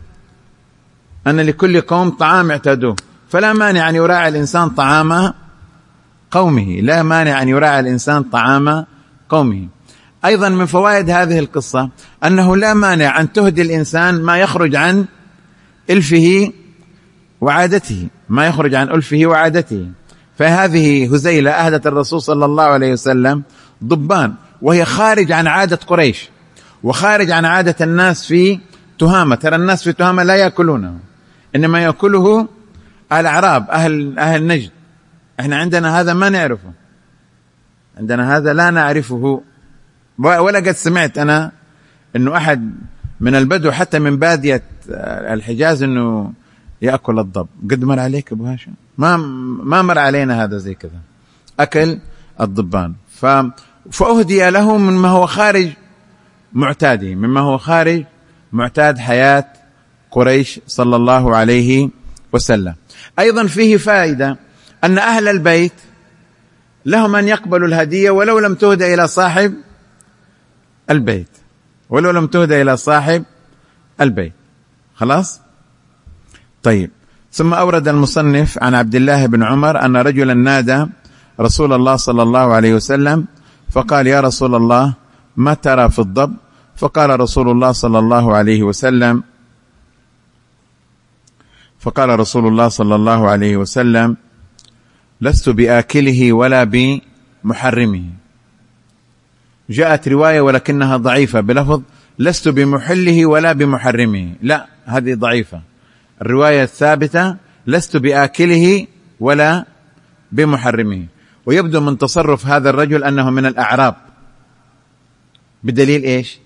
أن لكل قوم طعام اعتادوه، فلا مانع أن يراعي الإنسان طعام قومه، لا مانع أن يراعي الإنسان طعام قومه. أيضا من فوائد هذه القصة أنه لا مانع أن تهدي الإنسان ما يخرج عن إلفه وعادته، ما يخرج عن ألفه وعادته. فهذه هزيلة أهدت الرسول صلى الله عليه وسلم ضبان، وهي خارج عن عادة قريش وخارج عن عادة الناس في تهامة. ترى الناس في تهامة لا يأكلونه، إنما يأكله الأعراب، أهل, أهل نجد. إحنا عندنا هذا ما نعرفه، عندنا هذا لا نعرفه، ولا قد سمعت أنا إنه أحد من البدو حتى من بادية الحجاز إنه يأكل الضب. قد مر عليك أبو هاشم؟ ما ما مر علينا هذا زي كذا، أكل الضبان. ف فأهدي له مما هو خارج معتاده، مما هو خارج معتاد حياة قريش صلى الله عليه وسلم. أيضا فيه فائدة أن أهل البيت لهم أن يقبلوا الهدية ولو لم تهدى إلى صاحب البيت، ولو لم تهدى إلى صاحب البيت. خلاص؟ طيب. ثم أورد المصنف عن عبد الله بن عمر أن رجلا نادى رسول الله صلى الله عليه وسلم فقال: يا رسول الله، ما ترى في الضب؟ فقال رسول الله صلى الله عليه وسلم فقال رسول الله صلى الله عليه وسلم: لست بآكله ولا بمحرمه. جاءت رواية ولكنها ضعيفة بلفظ: لست بمحله ولا بمحرمه. لا، هذه ضعيفة. الرواية الثابتة: لست بآكله ولا بمحرمه. ويبدو من تصرف هذا الرجل أنه من الأعراب، بدليل إيش؟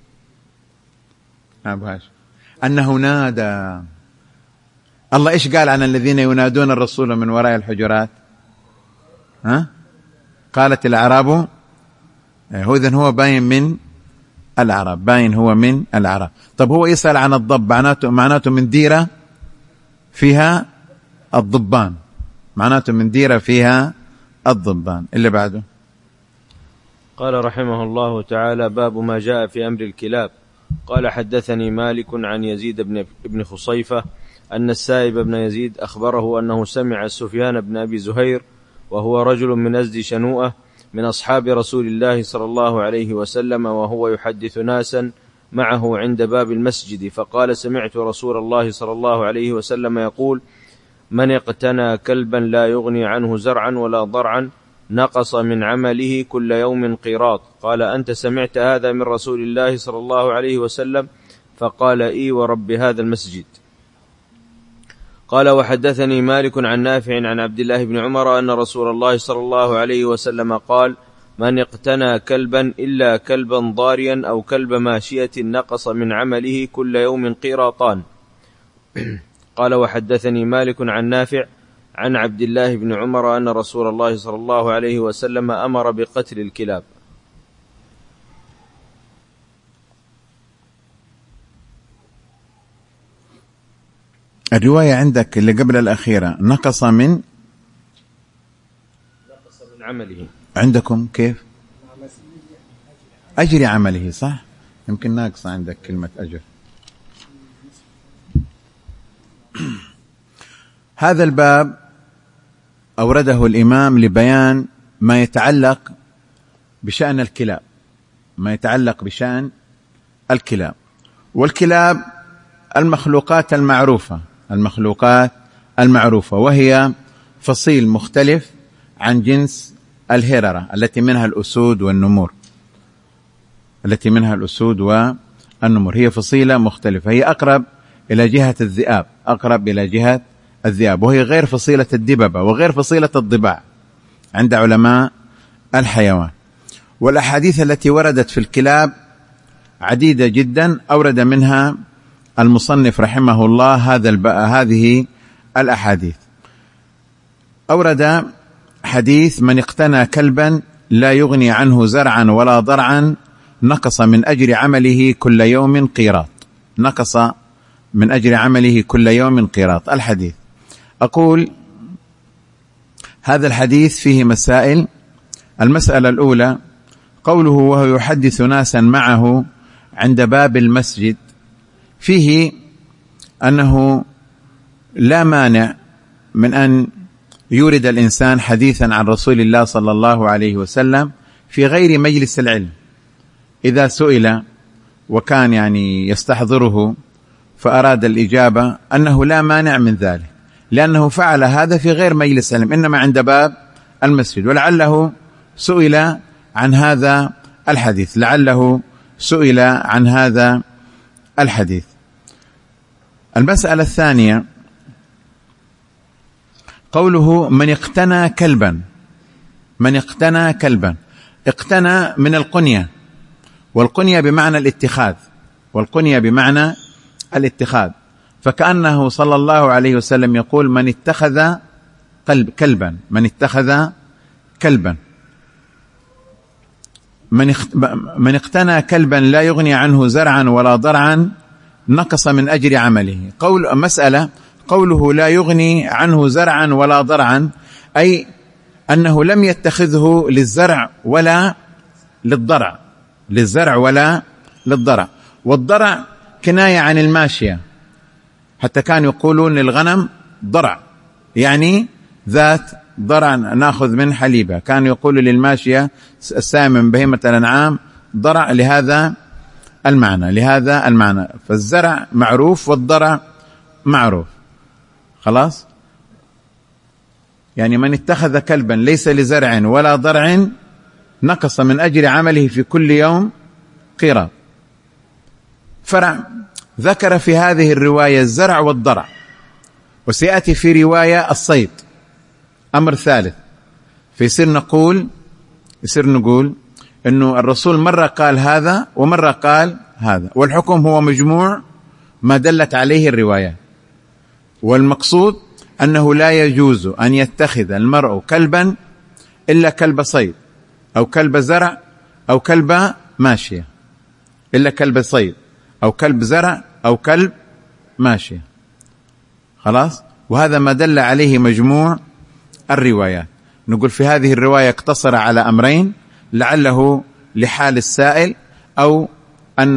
أبو هاشم أنه نادى. الله إيش قال عن الذين ينادون الرسول من وراء الحجرات؟ ها؟ قالت الأعراب. هو إذن هو باين من الأعراب، باين هو من الأعراب. طب هو يسأل عن الضب، معناته معناته من ديرة فيها الضبان، معناته من ديرة فيها الضبان. اللي بعده. قال رحمه الله تعالى: باب ما جاء في أمر الكلاب. قال: حدثني مالك عن يزيد بن ابن خصيفة أن السائب بن يزيد أخبره أنه سمع سفيان بن أبي زهير وهو رجل من أزد شنوءة من أصحاب رسول الله صلى الله عليه وسلم وهو يحدث ناسا معه عند باب المسجد، فقال: سمعت رسول الله صلى الله عليه وسلم يقول: من اقتنى كلبا لا يغني عنه زرعا ولا ضرعا نقص من عمله كل يوم قيراط. قال: أنت سمعت هذا من رسول الله صلى الله عليه وسلم؟ فقال: إي ورب هذا المسجد. قال: وحدثني مالك عن نافع عن عبد الله بن عمر أن رسول الله صلى الله عليه وسلم قال: من اقتنى كلبا إلا كلبا ضاريا أو كلب ماشية نقص من عمله كل يوم قيراطان. قال: وحدثني مالك عن نافع عن عبد الله بن عمر أن رسول الله صلى الله عليه وسلم أمر بقتل الكلاب. الرواية عندك اللي قبل الأخيرة نقص من نقص من عمله، عندكم كيف؟ أجر عمله، صح؟ يمكن ناقص عندك كلمة أجر. هذا الباب أورده الإمام لبيان ما يتعلق بشأن الكلاب، ما يتعلق بشأن الكلاب. والكلاب المخلوقات المعروفة، المخلوقات المعروفة وهي فصيل مختلف عن جنس الهررة التي منها الأسود والنمور، التي منها الأسود والنمور هي فصيلة مختلفة، هي أقرب إلى جهة الذئاب، أقرب إلى جهة الذئاب، وهي غير فصيلة الدببة وغير فصيلة الضباع عند علماء الحيوان. والأحاديث التي وردت في الكلاب عديدة جدا، أورد منها المصنف رحمه الله هذا هذه الأحاديث. أورد حديث: من اقتنى كلبا لا يغني عنه زرعا ولا ضرعا نقص من أجر عمله كل يوم قيراط، نقص من أجر عمله كل يوم قيراط. الحديث، أقول هذا الحديث فيه مسائل. المسألة الأولى قوله: وهو يحدث ناسا معه عند باب المسجد، فيه أنه لا مانع من أن يورد الإنسان حديثا عن رسول الله صلى الله عليه وسلم في غير مجلس العلم، إذا سئل وكان يعني يستحضره فأراد الإجابة، أنه لا مانع من ذلك، لأنه فعل هذا في غير مجلس العلم، إنما عند باب المسجد. ولعله سئل عن هذا الحديث، لعله سئل عن هذا الحديث. المسألة الثانية قوله: من اقتنى كلبا، من اقتنى كلبا، اقتنى من القنية، والقنية بمعنى الاتخاذ، والقنية بمعنى الاتخاذ، فكأنه صلى الله عليه وسلم يقول: من اتخذ قلب كلبا، من اتخذ كلبا، من من اقتنى كلبا لا يغني عنه زرعا ولا ضرعا نقص من أجر عمله. قول مسألة قوله لا يغني عنه زرعا ولا ضرعا، أي أنه لم يتخذه للزرع ولا للضرع، للزرع ولا للضرع. والضرع كناية عن الماشية، حتى كانوا يقولون للغنم ضرع، يعني ذات ضرع نأخذ من حليبة، كانوا يقولوا للماشية السامن بهيمة الأنعام ضرع لهذا المعنى، لهذا المعنى. فالزرع معروف والضرع معروف، خلاص. يعني من اتخذ كلبا ليس لزرع ولا ضرع نقص من أجر عمله في كل يوم قيراط. فرع ذكر في هذه الرواية الزرع والضرع، وسيأتي في رواية الصيد أمر ثالث، فيصير نقول يصير نقول إنه الرسول مرة قال هذا ومرة قال هذا، والحكم هو مجموع ما دلت عليه الروايات. والمقصود أنه لا يجوز أن يتخذ المرء كلبا إلا كلب صيد أو كلب زرع أو كلب ماشية، إلا كلب صيد أو كلب زرع أو كلب ماشية، خلاص. وهذا ما دل عليه مجموع الروايات. نقول في هذه الرواية اقتصر على أمرين، لعله لحال السائل، أو أن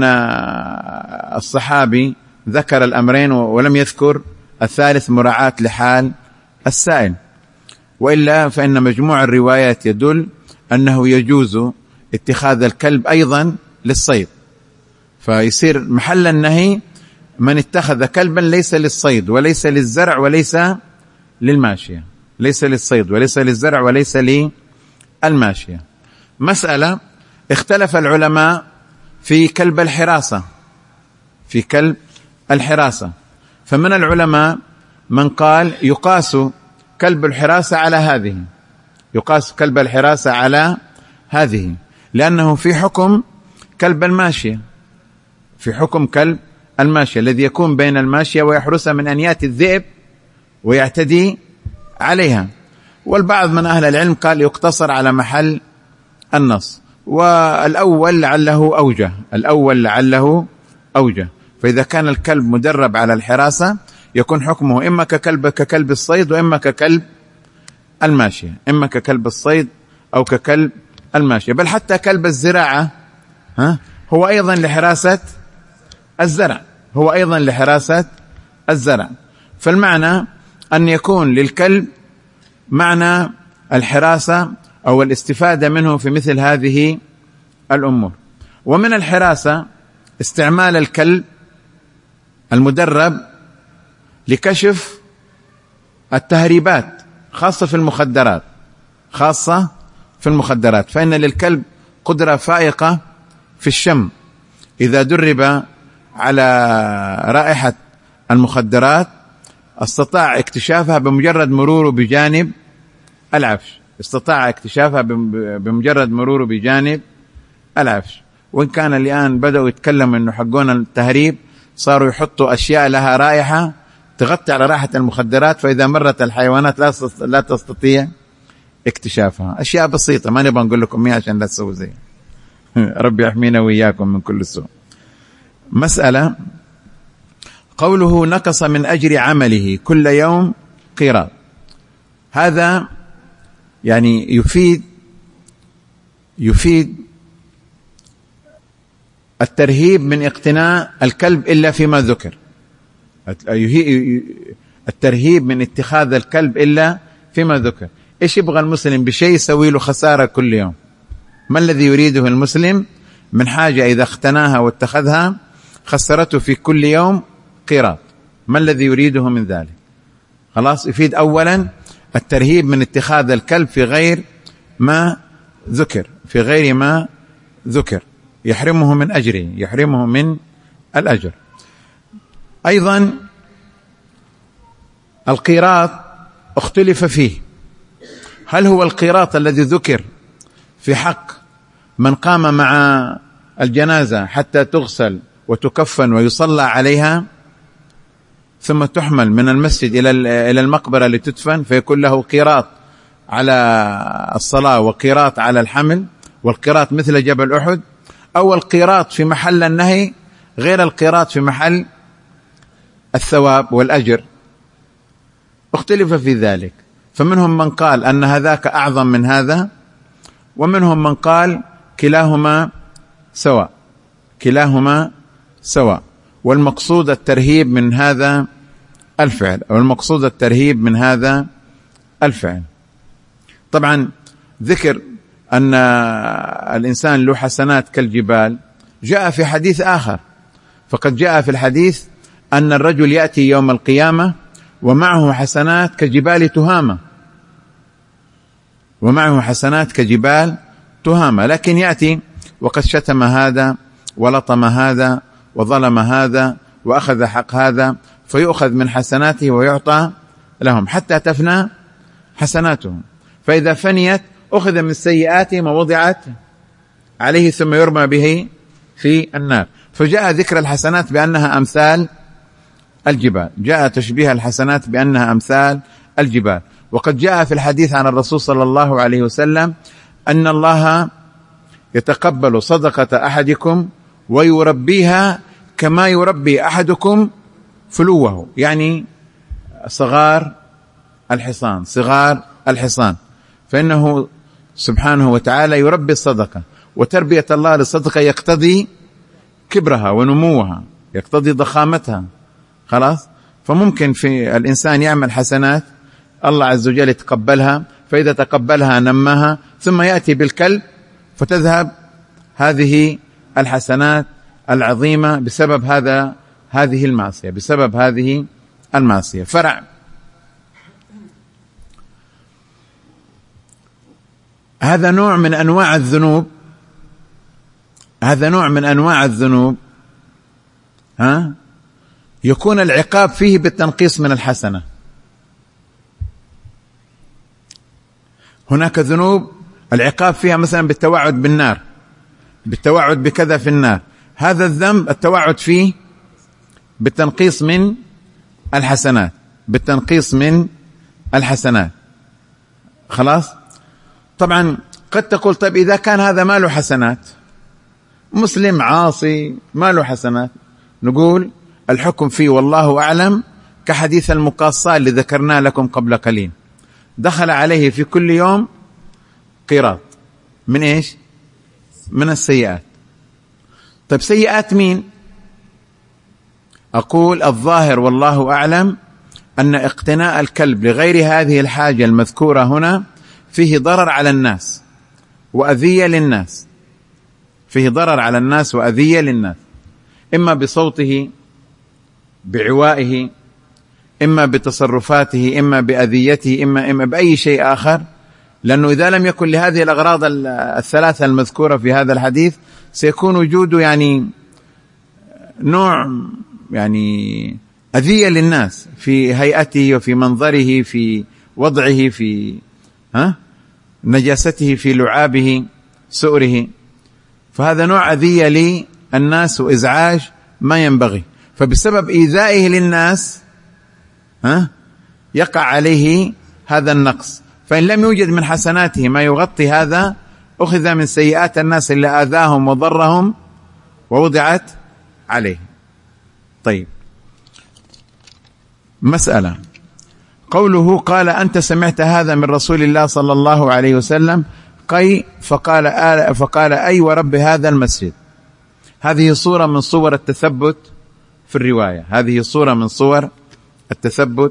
الصحابي ذكر الأمرين ولم يذكر الثالث مراعاة لحال السائل، وإلا فإن مجموع الروايات يدل أنه يجوز اتخاذ الكلب أيضا للصيد، فيصير محل النهي من اتخذ كلبا ليس للصيد وليس للزرع وليس للماشية، ليس للصيد وليس للزرع وليس للماشية. مسألة اختلف العلماء في كلب الحراسة، في كلب الحراسة، فمن العلماء من قال يقاس كلب الحراسة على هذه، يقاس كلب الحراسة على هذه، لأنه في حكم كلب الماشية، في حكم كلب الماشية الذي يكون بين الماشية ويحرسها من أن يأتي الذئب ويعتدي عليها. والبعض من أهل العلم قال يقتصر على محل النص، والأول لعله أوجه، الأول لعله أوجه. فإذا كان الكلب مدرب على الحراسة يكون حكمه إما ككلب ككلب الصيد وإما ككلب الماشية، إما ككلب الصيد أو ككلب الماشية. بل حتى كلب الزراعة ها هو أيضا لحراسة الزرع، هو أيضا لحراسة الزرع. فالمعنى أن يكون للكلب معنى الحراسة أو الاستفادة منه في مثل هذه الأمور. ومن الحراسة استعمال الكلب المدرب لكشف التهريبات، خاصة في المخدرات، خاصة في المخدرات، فإن للكلب قدرة فائقة في الشم، إذا درب على رائحة المخدرات استطاع اكتشافها بمجرد مروره بجانب العفش، استطاع اكتشافها بمجرد مروره بجانب العفش. وإن كان الآن بدأوا يتكلموا إنه حقون التهريب صاروا يحطوا أشياء لها رائحة تغطي على رائحة المخدرات، فإذا مرت الحيوانات لا تستطيع اكتشافها. أشياء بسيطة ما نبغى نقول لكم إياها عشان لا تسووا زي ربي يحمينا وإياكم من كل سوء. مسألة قوله نقص من أجر عمله كل يوم قيراط، هذا يعني يفيد يفيد الترهيب من اقتناء الكلب إلا فيما ذكر، الترهيب من اتخاذ الكلب إلا فيما ذكر. إيش يبغى المسلم بشيء يسوي له خسارة كل يوم؟ ما الذي يريده المسلم من حاجة إذا اقتناها واتخذها خسرته في كل يوم قيراط؟ ما الذي يريده من ذلك؟ خلاص، يفيد أولا الترهيب من اتخاذ الكلب في غير ما ذكر، في غير ما ذكر يحرمه من أجره، يحرمه من الأجر. أيضا القيراط اختلف فيه، هل هو القيراط الذي ذكر في حق من قام مع الجنازة حتى تغسل وتكفن ويصلى عليها ثم تحمل من المسجد إلى المقبرة لتدفن فيكون له قيراط على الصلاة وقيراط على الحمل والقيراط مثل جبل أحد، أو القيراط في محل النهي غير القيراط في محل الثواب والأجر؟ اختلف في ذلك، فمنهم من قال أن هذاك أعظم من هذا، ومنهم من قال كلاهما سواء، كلاهما سواء، والمقصود الترهيب من هذا الفعل، أو المقصود الترهيب من هذا الفعل. طبعا ذكر أن الإنسان له حسنات كالجبال جاء في حديث آخر، فقد جاء في الحديث أن الرجل يأتي يوم القيامة ومعه حسنات كجبال تهامة، ومعه حسنات كجبال تهامة، لكن يأتي وقد شتم هذا ولطم هذا وظلم هذا وأخذ حق هذا، فيؤخذ من حسناته ويعطى لهم حتى تفنى حسناتهم، فإذا فنيت أخذ من سيئاتهم ووضعت عليه ثم يرمى به في النار. فجاء ذكر الحسنات بأنها أمثال الجبال، جاء تشبيه الحسنات بأنها أمثال الجبال. وقد جاء في الحديث عن الرسول صلى الله عليه وسلم أن الله يتقبل صدقة أحدكم ويربيها كما يربي أحدكم فلوه، يعني صغار الحصان، صغار الحصان، فإنه سبحانه وتعالى يربي الصدقة، وتربية الله للصدقة يقتضي كبرها ونموها، يقتضي ضخامتها. خلاص، فممكن في الإنسان يعمل حسنات الله عز وجل يتقبلها، فإذا تقبلها نماها، ثم يأتي بالكلب فتذهب هذه الحسنات العظيمة بسبب هذا هذه المعصية، بسبب هذه المعصية. فرع هذا نوع من أنواع الذنوب، هذا نوع من أنواع الذنوب ها يكون العقاب فيه بالتنقيص من الحسنة. هناك ذنوب العقاب فيها مثلا بالتوعد بالنار، بالتوعد بكذا في النار، هذا الذنب التوعد فيه بالتنقيص من الحسنات، بالتنقيص من الحسنات. خلاص، طبعا قد تقول طيب إذا كان هذا ما له حسنات، مسلم عاصي ما له حسنات، نقول الحكم فيه والله أعلم كحديث المقاصة اللي ذكرناه لكم قبل قليل، دخل عليه في كل يوم قيراط من إيش؟ من السيئات. طيب سيئات مين؟ أقول الظاهر والله أعلم أن اقتناء الكلب لغير هذه الحاجة المذكورة هنا فيه ضرر على الناس وأذية للناس، فيه ضرر على الناس وأذية للناس، إما بصوته، بعوائه، إما بتصرفاته، إما بأذيته، إما إما بأي شيء آخر، لأنه إذا لم يكن لهذه الأغراض الثلاثة المذكورة في هذا الحديث سيكون وجوده يعني نوع يعني أذية للناس في هيئته وفي منظره، في وضعه، في ها نجاسته، في لعابه، سؤره، فهذا نوع أذية للناس وإزعاج ما ينبغي، فبسبب إيذائه للناس ها يقع عليه هذا النقص، فإن لم يوجد من حسناته ما يغطي هذا أخذ من سيئات الناس اللي آذاهم وضرهم ووضعت عليه. طيب، مسألة قوله قال أنت سمعت هذا من رسول الله صلى الله عليه وسلم قي فقال آل فقال أي ورب هذا المسجد، هذه صورة من صور التثبت في الرواية، هذه صورة من صور التثبت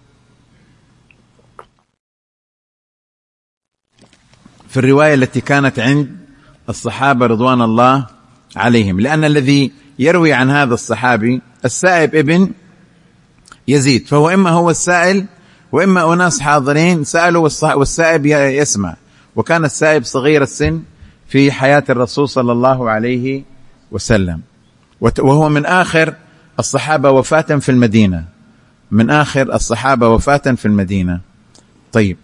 في الرواية التي كانت عند الصحابة رضوان الله عليهم، لأن الذي يروي عن هذا الصحابي السائب ابن يزيد، فهو إما هو السائل وإما أناس حاضرين سألوا والسائب يسمع، وكان السائب صغير السن في حياة الرسول صلى الله عليه وسلم، وهو من آخر الصحابة وفاة في المدينة، من آخر الصحابة وفاة في المدينة. طيب،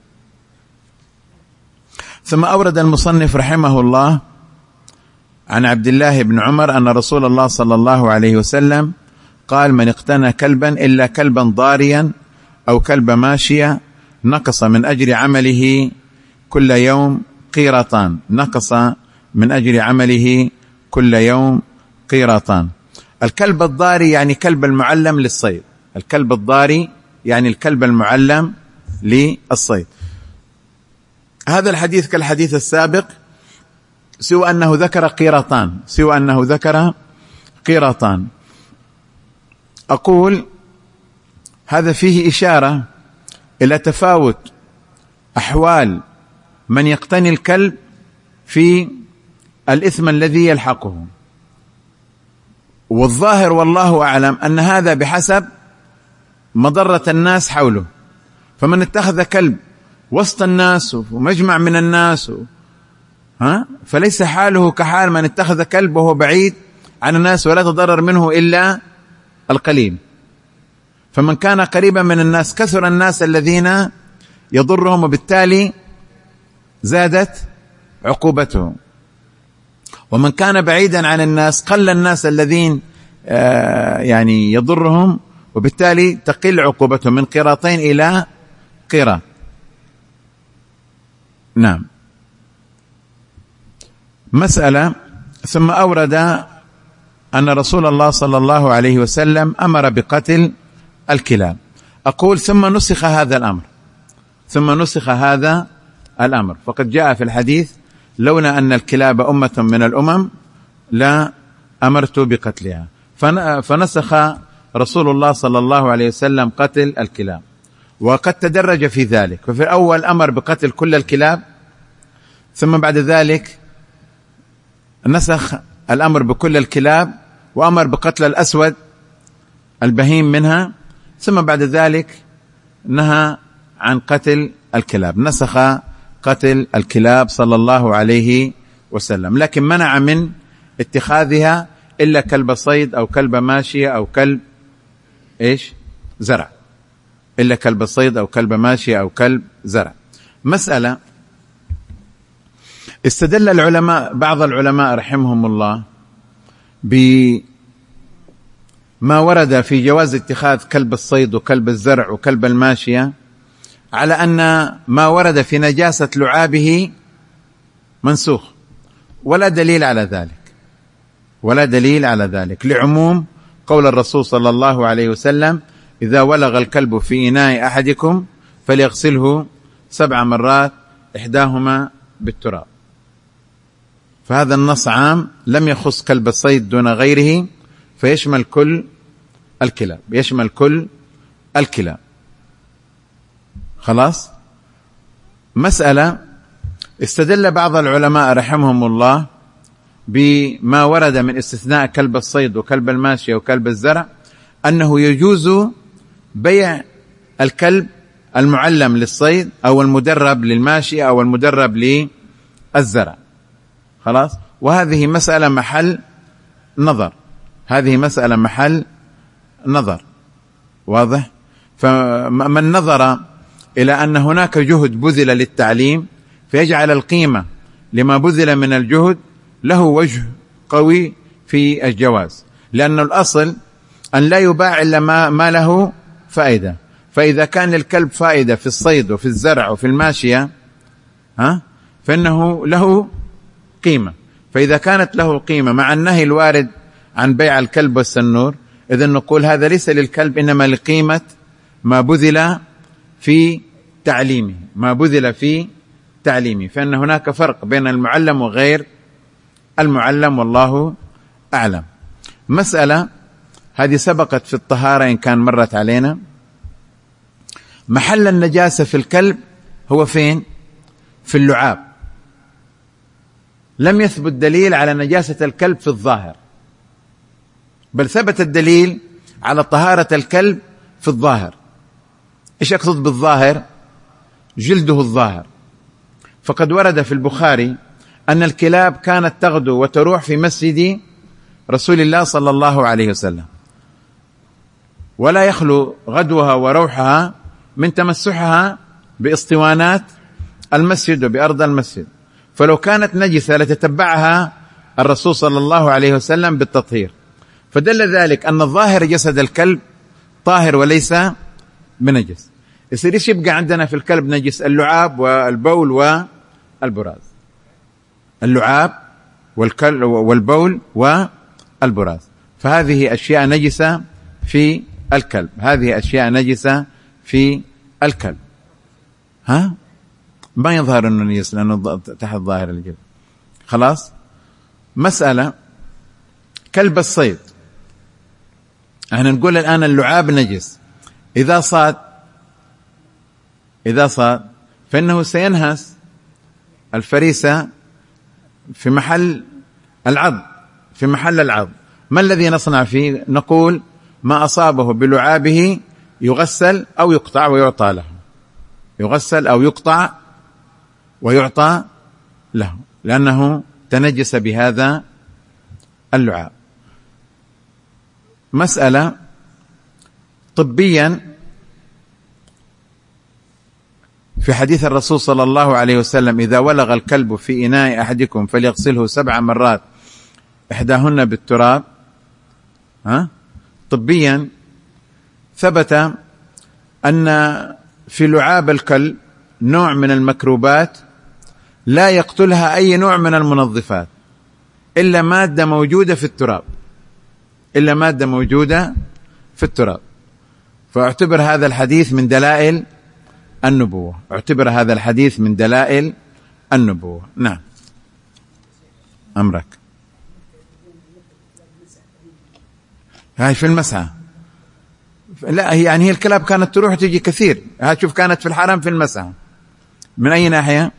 ثم أورد المصنف رحمه الله عن عبد الله بن عمر أن رسول الله صلى الله عليه وسلم قال من اقتنى كلبا إلا كلبا ضاريا أو كلب ماشية نقص من أجر عمله كل يوم قيراطان، نقص من أجر عمله كل يوم قيراطان. الكلب الضاري يعني كلب المعلم للصيد، الكلب الضاري يعني الكلب المعلم للصيد. هذا الحديث كالحديث السابق سوى أنه ذكر قيراطان، سوى أنه ذكر قيراطان. أقول هذا فيه إشارة إلى تفاوت أحوال من يقتني الكلب في الإثم الذي يلحقه، والظاهر والله أعلم أن هذا بحسب مضرة الناس حوله، فمن اتخذ كلب وسط الناس ومجمع من الناس ها فليس حاله كحال من اتخذ كلب وهو بعيد عن الناس ولا تضرر منه إلا القليل. فمن كان قريبا من الناس كثر الناس الذين يضرهم، وبالتالي زادت عقوبته، ومن كان بعيدا عن الناس قل الناس الذين آه يعني يضرهم، وبالتالي تقل عقوبته من قيراطين إلى قيراط. نعم. مسألة ثم أورد أن رسول الله صلى الله عليه وسلم أمر بقتل الكلاب. أقول ثم نسخ هذا الأمر، ثم نسخ هذا الأمر. فقد جاء في الحديث لولا أن الكلاب أمة من الأمم لا أمرت بقتلها. فنسخ رسول الله صلى الله عليه وسلم قتل الكلاب، وقد تدرج في ذلك. ففي الأول أمر بقتل كل الكلاب، ثم بعد ذلك نسخ الأمر بكل الكلاب وأمر بقتل الأسود البهيم منها، ثم بعد ذلك نهى عن قتل الكلاب، نسخ قتل الكلاب صلى الله عليه وسلم، لكن منع من اتخاذها إلا كلب صيد أو كلب ماشية أو كلب إيش زرع، إلا كلب صيد أو كلب ماشية أو كلب زرع. مسألة استدل العلماء، بعض العلماء رحمهم الله، بما ورد في جواز اتخاذ كلب الصيد وكلب الزرع وكلب الماشية على أن ما ورد في نجاسة لعابه منسوخ، ولا دليل على ذلك، ولا دليل على ذلك لعموم قول الرسول صلى الله عليه وسلم: إذا ولغ الكلب في إناء أحدكم فليغسله سبع مرات إحداهما بالتراب. فهذا النص عام لم يخص كلب الصيد دون غيره، فيشمل كل الكلاب، يشمل كل الكلاب. خلاص. مسألة استدل بعض العلماء رحمهم الله بما ورد من استثناء كلب الصيد وكلب الماشية وكلب الزرع أنه يجوز بيع الكلب المعلم للصيد أو المدرب للماشية أو المدرب للزرع. خلاص. وهذه مسألة محل نظر، هذه مسألة محل نظر، واضح. فمن نظر إلى أن هناك جهد بذل للتعليم فيجعل القيمة لما بذل من الجهد له وجه قوي في الجواز، لأن الأصل أن لا يباع إلا ما, ما له فائدة. فإذا كان للكلب فائدة في الصيد وفي الزرع وفي الماشية ها فإنه له قيمة. فإذا كانت له قيمة مع النهي الوارد عن بيع الكلب والسنور، إذن نقول هذا ليس للكلب إنما لقيمة ما بذل في تعليمه، ما بذل في تعليمه. فإن هناك فرق بين المعلم وغير المعلم، والله أعلم. مسألة هذه سبقت في الطهارة إن كان مرت علينا. محل النجاسة في الكلب هو فين؟ في اللعاب. لم يثبت دليل على نجاسة الكلب في الظاهر، بل ثبت الدليل على طهارة الكلب في الظاهر. إيش أقصد بالظاهر؟ جلده الظاهر. فقد ورد في البخاري أن الكلاب كانت تغدو وتروح في مسجد رسول الله صلى الله عليه وسلم، ولا يخلو غدوها وروحها من تمسحها باسطوانات المسجد وبأرض المسجد. فلو كانت نجسة لتتبعها الرسول صلى الله عليه وسلم بالتطهير. فدل ذلك أن الظاهر جسد الكلب طاهر وليس بنجس. يصير ايش يبقى عندنا في الكلب نجس؟ اللعاب والبول والبراز، اللعاب والبول والبراز. فهذه أشياء نجسة في الكلب، هذه أشياء نجسة في الكلب. ها ما يظهر أنه نجس لأنه تحت ظاهر الجلد. خلاص. مسألة كلب الصيد، احنا نقول الآن اللعاب نجس. إذا صاد إذا صاد فإنه سينهس الفريسة في محل العض، في محل العض. ما الذي نصنع فيه؟ نقول ما أصابه بلعابه يغسل أو يقطع ويعطى له، يغسل أو يقطع ويعطى له، لأنه تنجس بهذا اللعاب. مسألة طبيا، في حديث الرسول صلى الله عليه وسلم: إذا ولغ الكلب في إناء أحدكم فليغسله سبع مرات إحداهن بالتراب. ها؟ طبيا ثبت أن في لعاب الكلب نوع من الميكروبات لا يقتلها أي نوع من المنظفات إلا مادة موجودة في التراب، إلا مادة موجودة في التراب. فاعتبر هذا الحديث من دلائل النبوة، اعتبر هذا الحديث من دلائل النبوة. نعم أمرك. هاي في المسعى، لا هي يعني هي الكلاب كانت تروح تيجي كثير. ها شوف كانت في الحرم في المسعى. من أي ناحية؟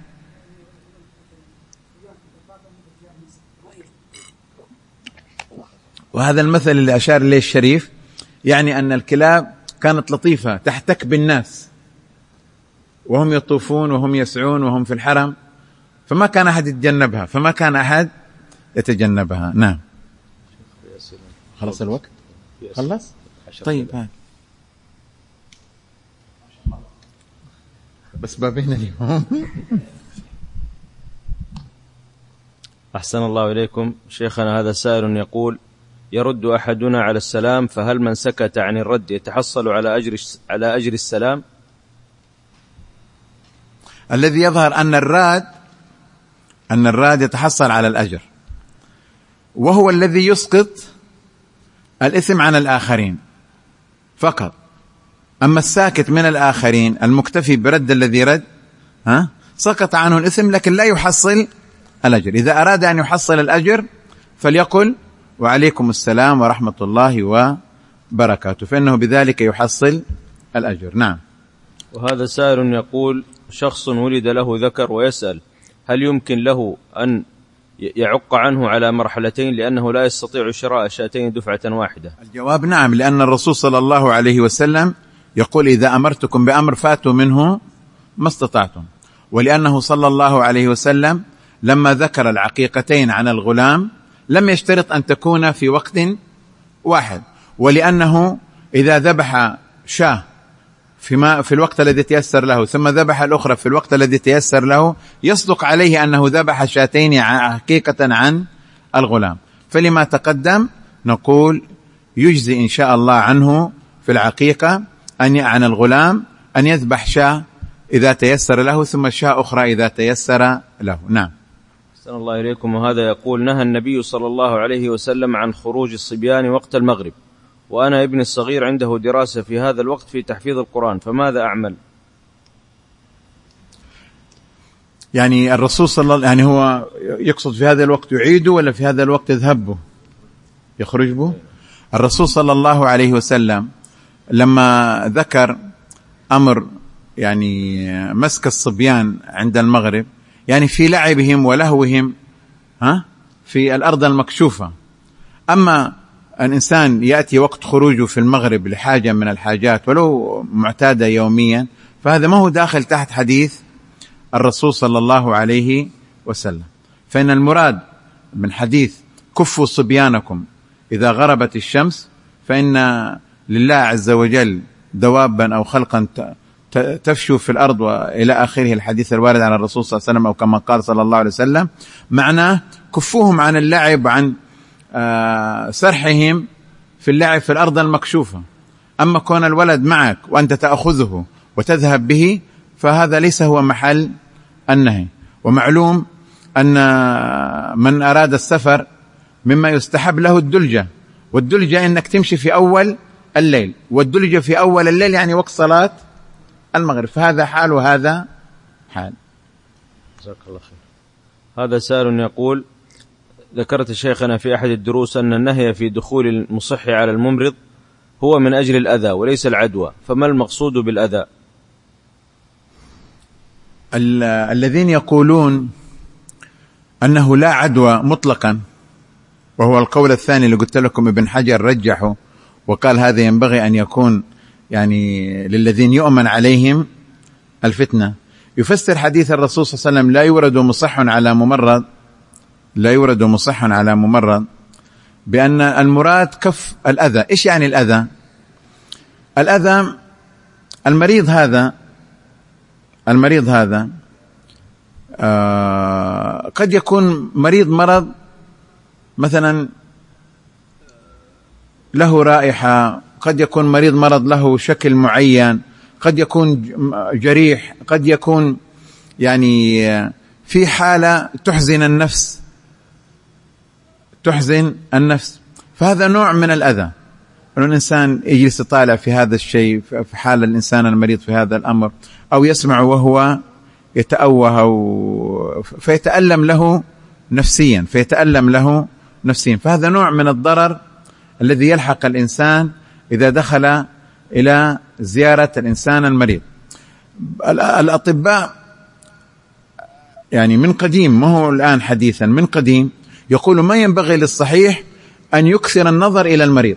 وهذا المثل اللي أشار إليه الشريف يعني أن الكلاب كانت لطيفة تحتك بالناس وهم يطوفون وهم يسعون وهم في الحرم، فما كان أحد يتجنبها فما كان أحد يتجنبها. نعم. خلص الوقت؟ خلص؟ طيب هاي بس بابين اليوم. أحسن الله إليكم شيخنا. هذا سائل يقول: يرد أحدنا على السلام، فهل من سكت عن الرد يتحصل على أجر على أجر السلام؟ الذي يظهر أن الراد أن الراد يتحصل على الأجر، وهو الذي يسقط الإثم عن الآخرين فقط. أما الساكت من الآخرين المكتفي برد الذي رد ها سقط عنه الإثم لكن لا يحصل الأجر. إذا أراد أن يحصل الأجر فليقل وعليكم السلام ورحمة الله وبركاته، فإنه بذلك يحصل الأجر. نعم. وهذا سائل يقول: شخص ولد له ذكر ويسأل: هل يمكن له أن يعق عنه على مرحلتين لأنه لا يستطيع شراء شاتين دفعة واحدة؟ الجواب نعم، لأن الرسول صلى الله عليه وسلم يقول: إذا أمرتكم بأمر فاتوا منه ما استطعتم. ولأنه صلى الله عليه وسلم لما ذكر العقيقتين عن الغلام لم يشترط أن تكون في وقت واحد، ولأنه إذا ذبح شاة فيما في الوقت الذي تيسر له ثم ذبح الأخرى في الوقت الذي تيسر له يصدق عليه أنه ذبح شاتين حقيقة عن الغلام. فلما تقدم نقول يجزي إن شاء الله عنه في العقيقة أن عن الغلام أن يذبح شاة إذا تيسر له ثم شاة أخرى إذا تيسر له. نعم. أحسن الله إليكم. وهذا يقول: نهى النبي صلى الله عليه وسلم عن خروج الصبيان وقت المغرب، وأنا ابن الصغير عنده دراسة في هذا الوقت في تحفيظ القرآن، فماذا أعمل؟ يعني الرسول صلى الله يعني هو يقصد في هذا الوقت يعيده ولا في هذا الوقت يذهب به يخرج به؟ الرسول صلى الله عليه وسلم لما ذكر أمر يعني مسك الصبيان عند المغرب يعني في لعبهم ولهوهم ها في الأرض المكشوفة. أما الإنسان يأتي وقت خروجه في المغرب لحاجة من الحاجات ولو معتادة يوميا فهذا ما هو داخل تحت حديث الرسول صلى الله عليه وسلم. فإن المراد من حديث كفوا صبيانكم إذا غربت الشمس فإن لله عز وجل دوابا أو خلقا تفشو في الأرض وإلى آخره الحديث الوارد عن الرسول صلى الله عليه وسلم، أو كما قال صلى الله عليه وسلم معناه كفوهم عن اللعب عن آه سرحهم في اللعب في الأرض المكشوفة. أما كون الولد معك وأنت تأخذه وتذهب به فهذا ليس هو محل النهي. ومعلوم أن من أراد السفر مما يستحب له الدلجة، والدلجة إنك تمشي في أول الليل، والدلجة في أول الليل يعني وقت صلاة المغرب، فهذا حال وهذا حال. جزاك الله خير. هذا سائل يقول: ذكرت شيخنا في أحد الدروس أن النهي في دخول المصح على الممرض هو من أجل الأذى وليس العدوى، فما المقصود بالأذى؟ الذين يقولون أنه لا عدوى مطلقا، وهو القول الثاني اللي قلت لكم ابن حجر رجحه وقال هذا ينبغي أن يكون يعني للذين يؤمن عليهم الفتنة، يفسر حديث الرسول صلى الله عليه وسلم: لا يورد مصح على ممرض لا يورد مصح على ممرض بأن المراد كف الأذى. إيش يعني الأذى؟ الأذى المريض هذا المريض هذا آه قد يكون مريض مرض مثلا له رائحة، قد يكون مريض مرض له شكل معين، قد يكون جريح، قد يكون يعني في حالة تحزن النفس تحزن النفس فهذا نوع من الأذى. أن الإنسان يجلس يطالع في هذا الشيء في حال الإنسان المريض في هذا الأمر، أو يسمع وهو يتأوه أو فيتألم له نفسيا فيتألم له نفسيا فهذا نوع من الضرر الذي يلحق الإنسان إذا دخل إلى زيارة الإنسان المريض. الأطباء يعني من قديم، ما هو الآن حديثا، من قديم يقولوا ما ينبغي للصحيح أن يكثر النظر إلى المريض،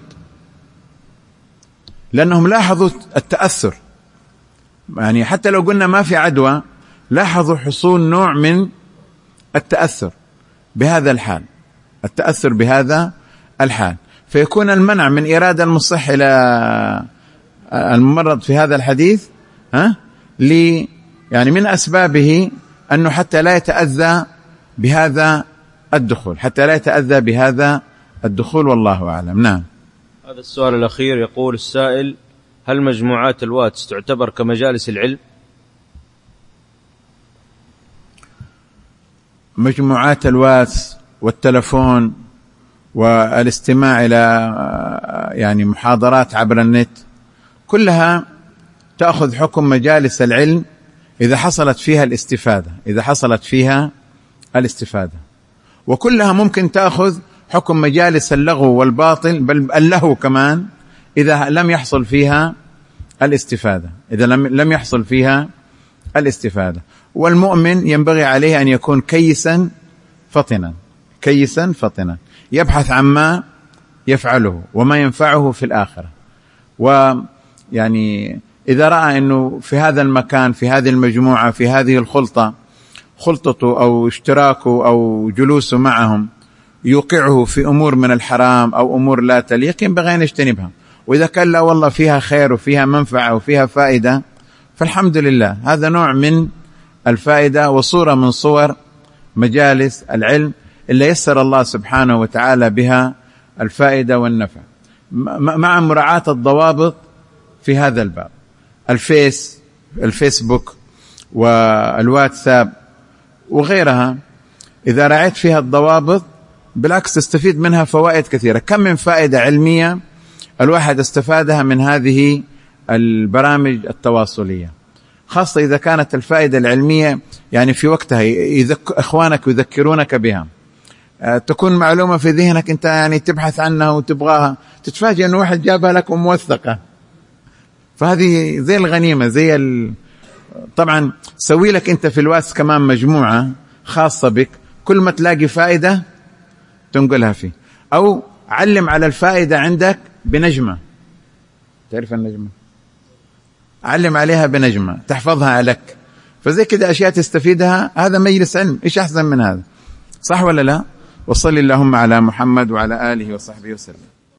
لأنهم لاحظوا التأثر، يعني حتى لو قلنا ما في عدوى لاحظوا حصول نوع من التأثر بهذا الحال، التأثر بهذا الحال، فيكون المنع من إرادة المصح إلى الممرض في هذا الحديث ها لي يعني من أسبابه أنه حتى لا يتأذى بهذا الدخول، حتى لا يتأذى بهذا الدخول، والله أعلم. نعم. هذا السؤال الأخير، يقول السائل: هل مجموعات الواتس تعتبر كمجالس العلم؟ مجموعات الواتس والتلفون والاستماع إلى يعني محاضرات عبر النت كلها تأخذ حكم مجالس العلم إذا حصلت فيها الاستفادة، إذا حصلت فيها الاستفادة، وكلها ممكن تأخذ حكم مجالس اللغو والباطل، بل اللهو كمان، إذا لم يحصل فيها الاستفادة، إذا لم لم يحصل فيها الاستفادة. والمؤمن ينبغي عليه أن يكون كيسا فطنا، كيسا فطنا، يبحث عما يفعله وما ينفعه في الآخرة. ويعني إذا رأى أنه في هذا المكان، في هذه المجموعة، في هذه الخلطة، خلطته أو اشتراكه أو جلوسه معهم يوقعه في أمور من الحرام أو أمور لا تليق، ينبغي أن يجتنبها. وإذا كان لا والله فيها خير وفيها منفعة وفيها فائدة فالحمد لله، هذا نوع من الفائدة وصورة من صور مجالس العلم اللي يسر الله سبحانه وتعالى بها الفائدة والنفع، مع مراعاة الضوابط في هذا الباب. الفيس الفيسبوك والواتساب وغيرها إذا رعيت فيها الضوابط بالعكس تستفيد منها فوائد كثيرة. كم من فائدة علمية الواحد استفادها من هذه البرامج التواصلية، خاصة إذا كانت الفائدة العلمية يعني في وقتها يذك... إخوانك يذكرونك بها، أه تكون معلومة في ذهنك أنت يعني تبحث عنها وتبغاها، تتفاجئ أن واحد جابها لك وموثقة، فهذه زي الغنيمة زي ال... طبعا سوي لك أنت في الواتس كمان مجموعة خاصة بك، كل ما تلاقي فائدة تنقلها فيه، أو علم على الفائدة عندك بنجمة، تعرف النجمة، علم عليها بنجمة تحفظها لك، فزي كده أشياء تستفيدها. هذا مجلس علم، إيش أحسن من هذا؟ صح ولا لا؟ وصلي اللهم على محمد وعلى آله وصحبه وسلم.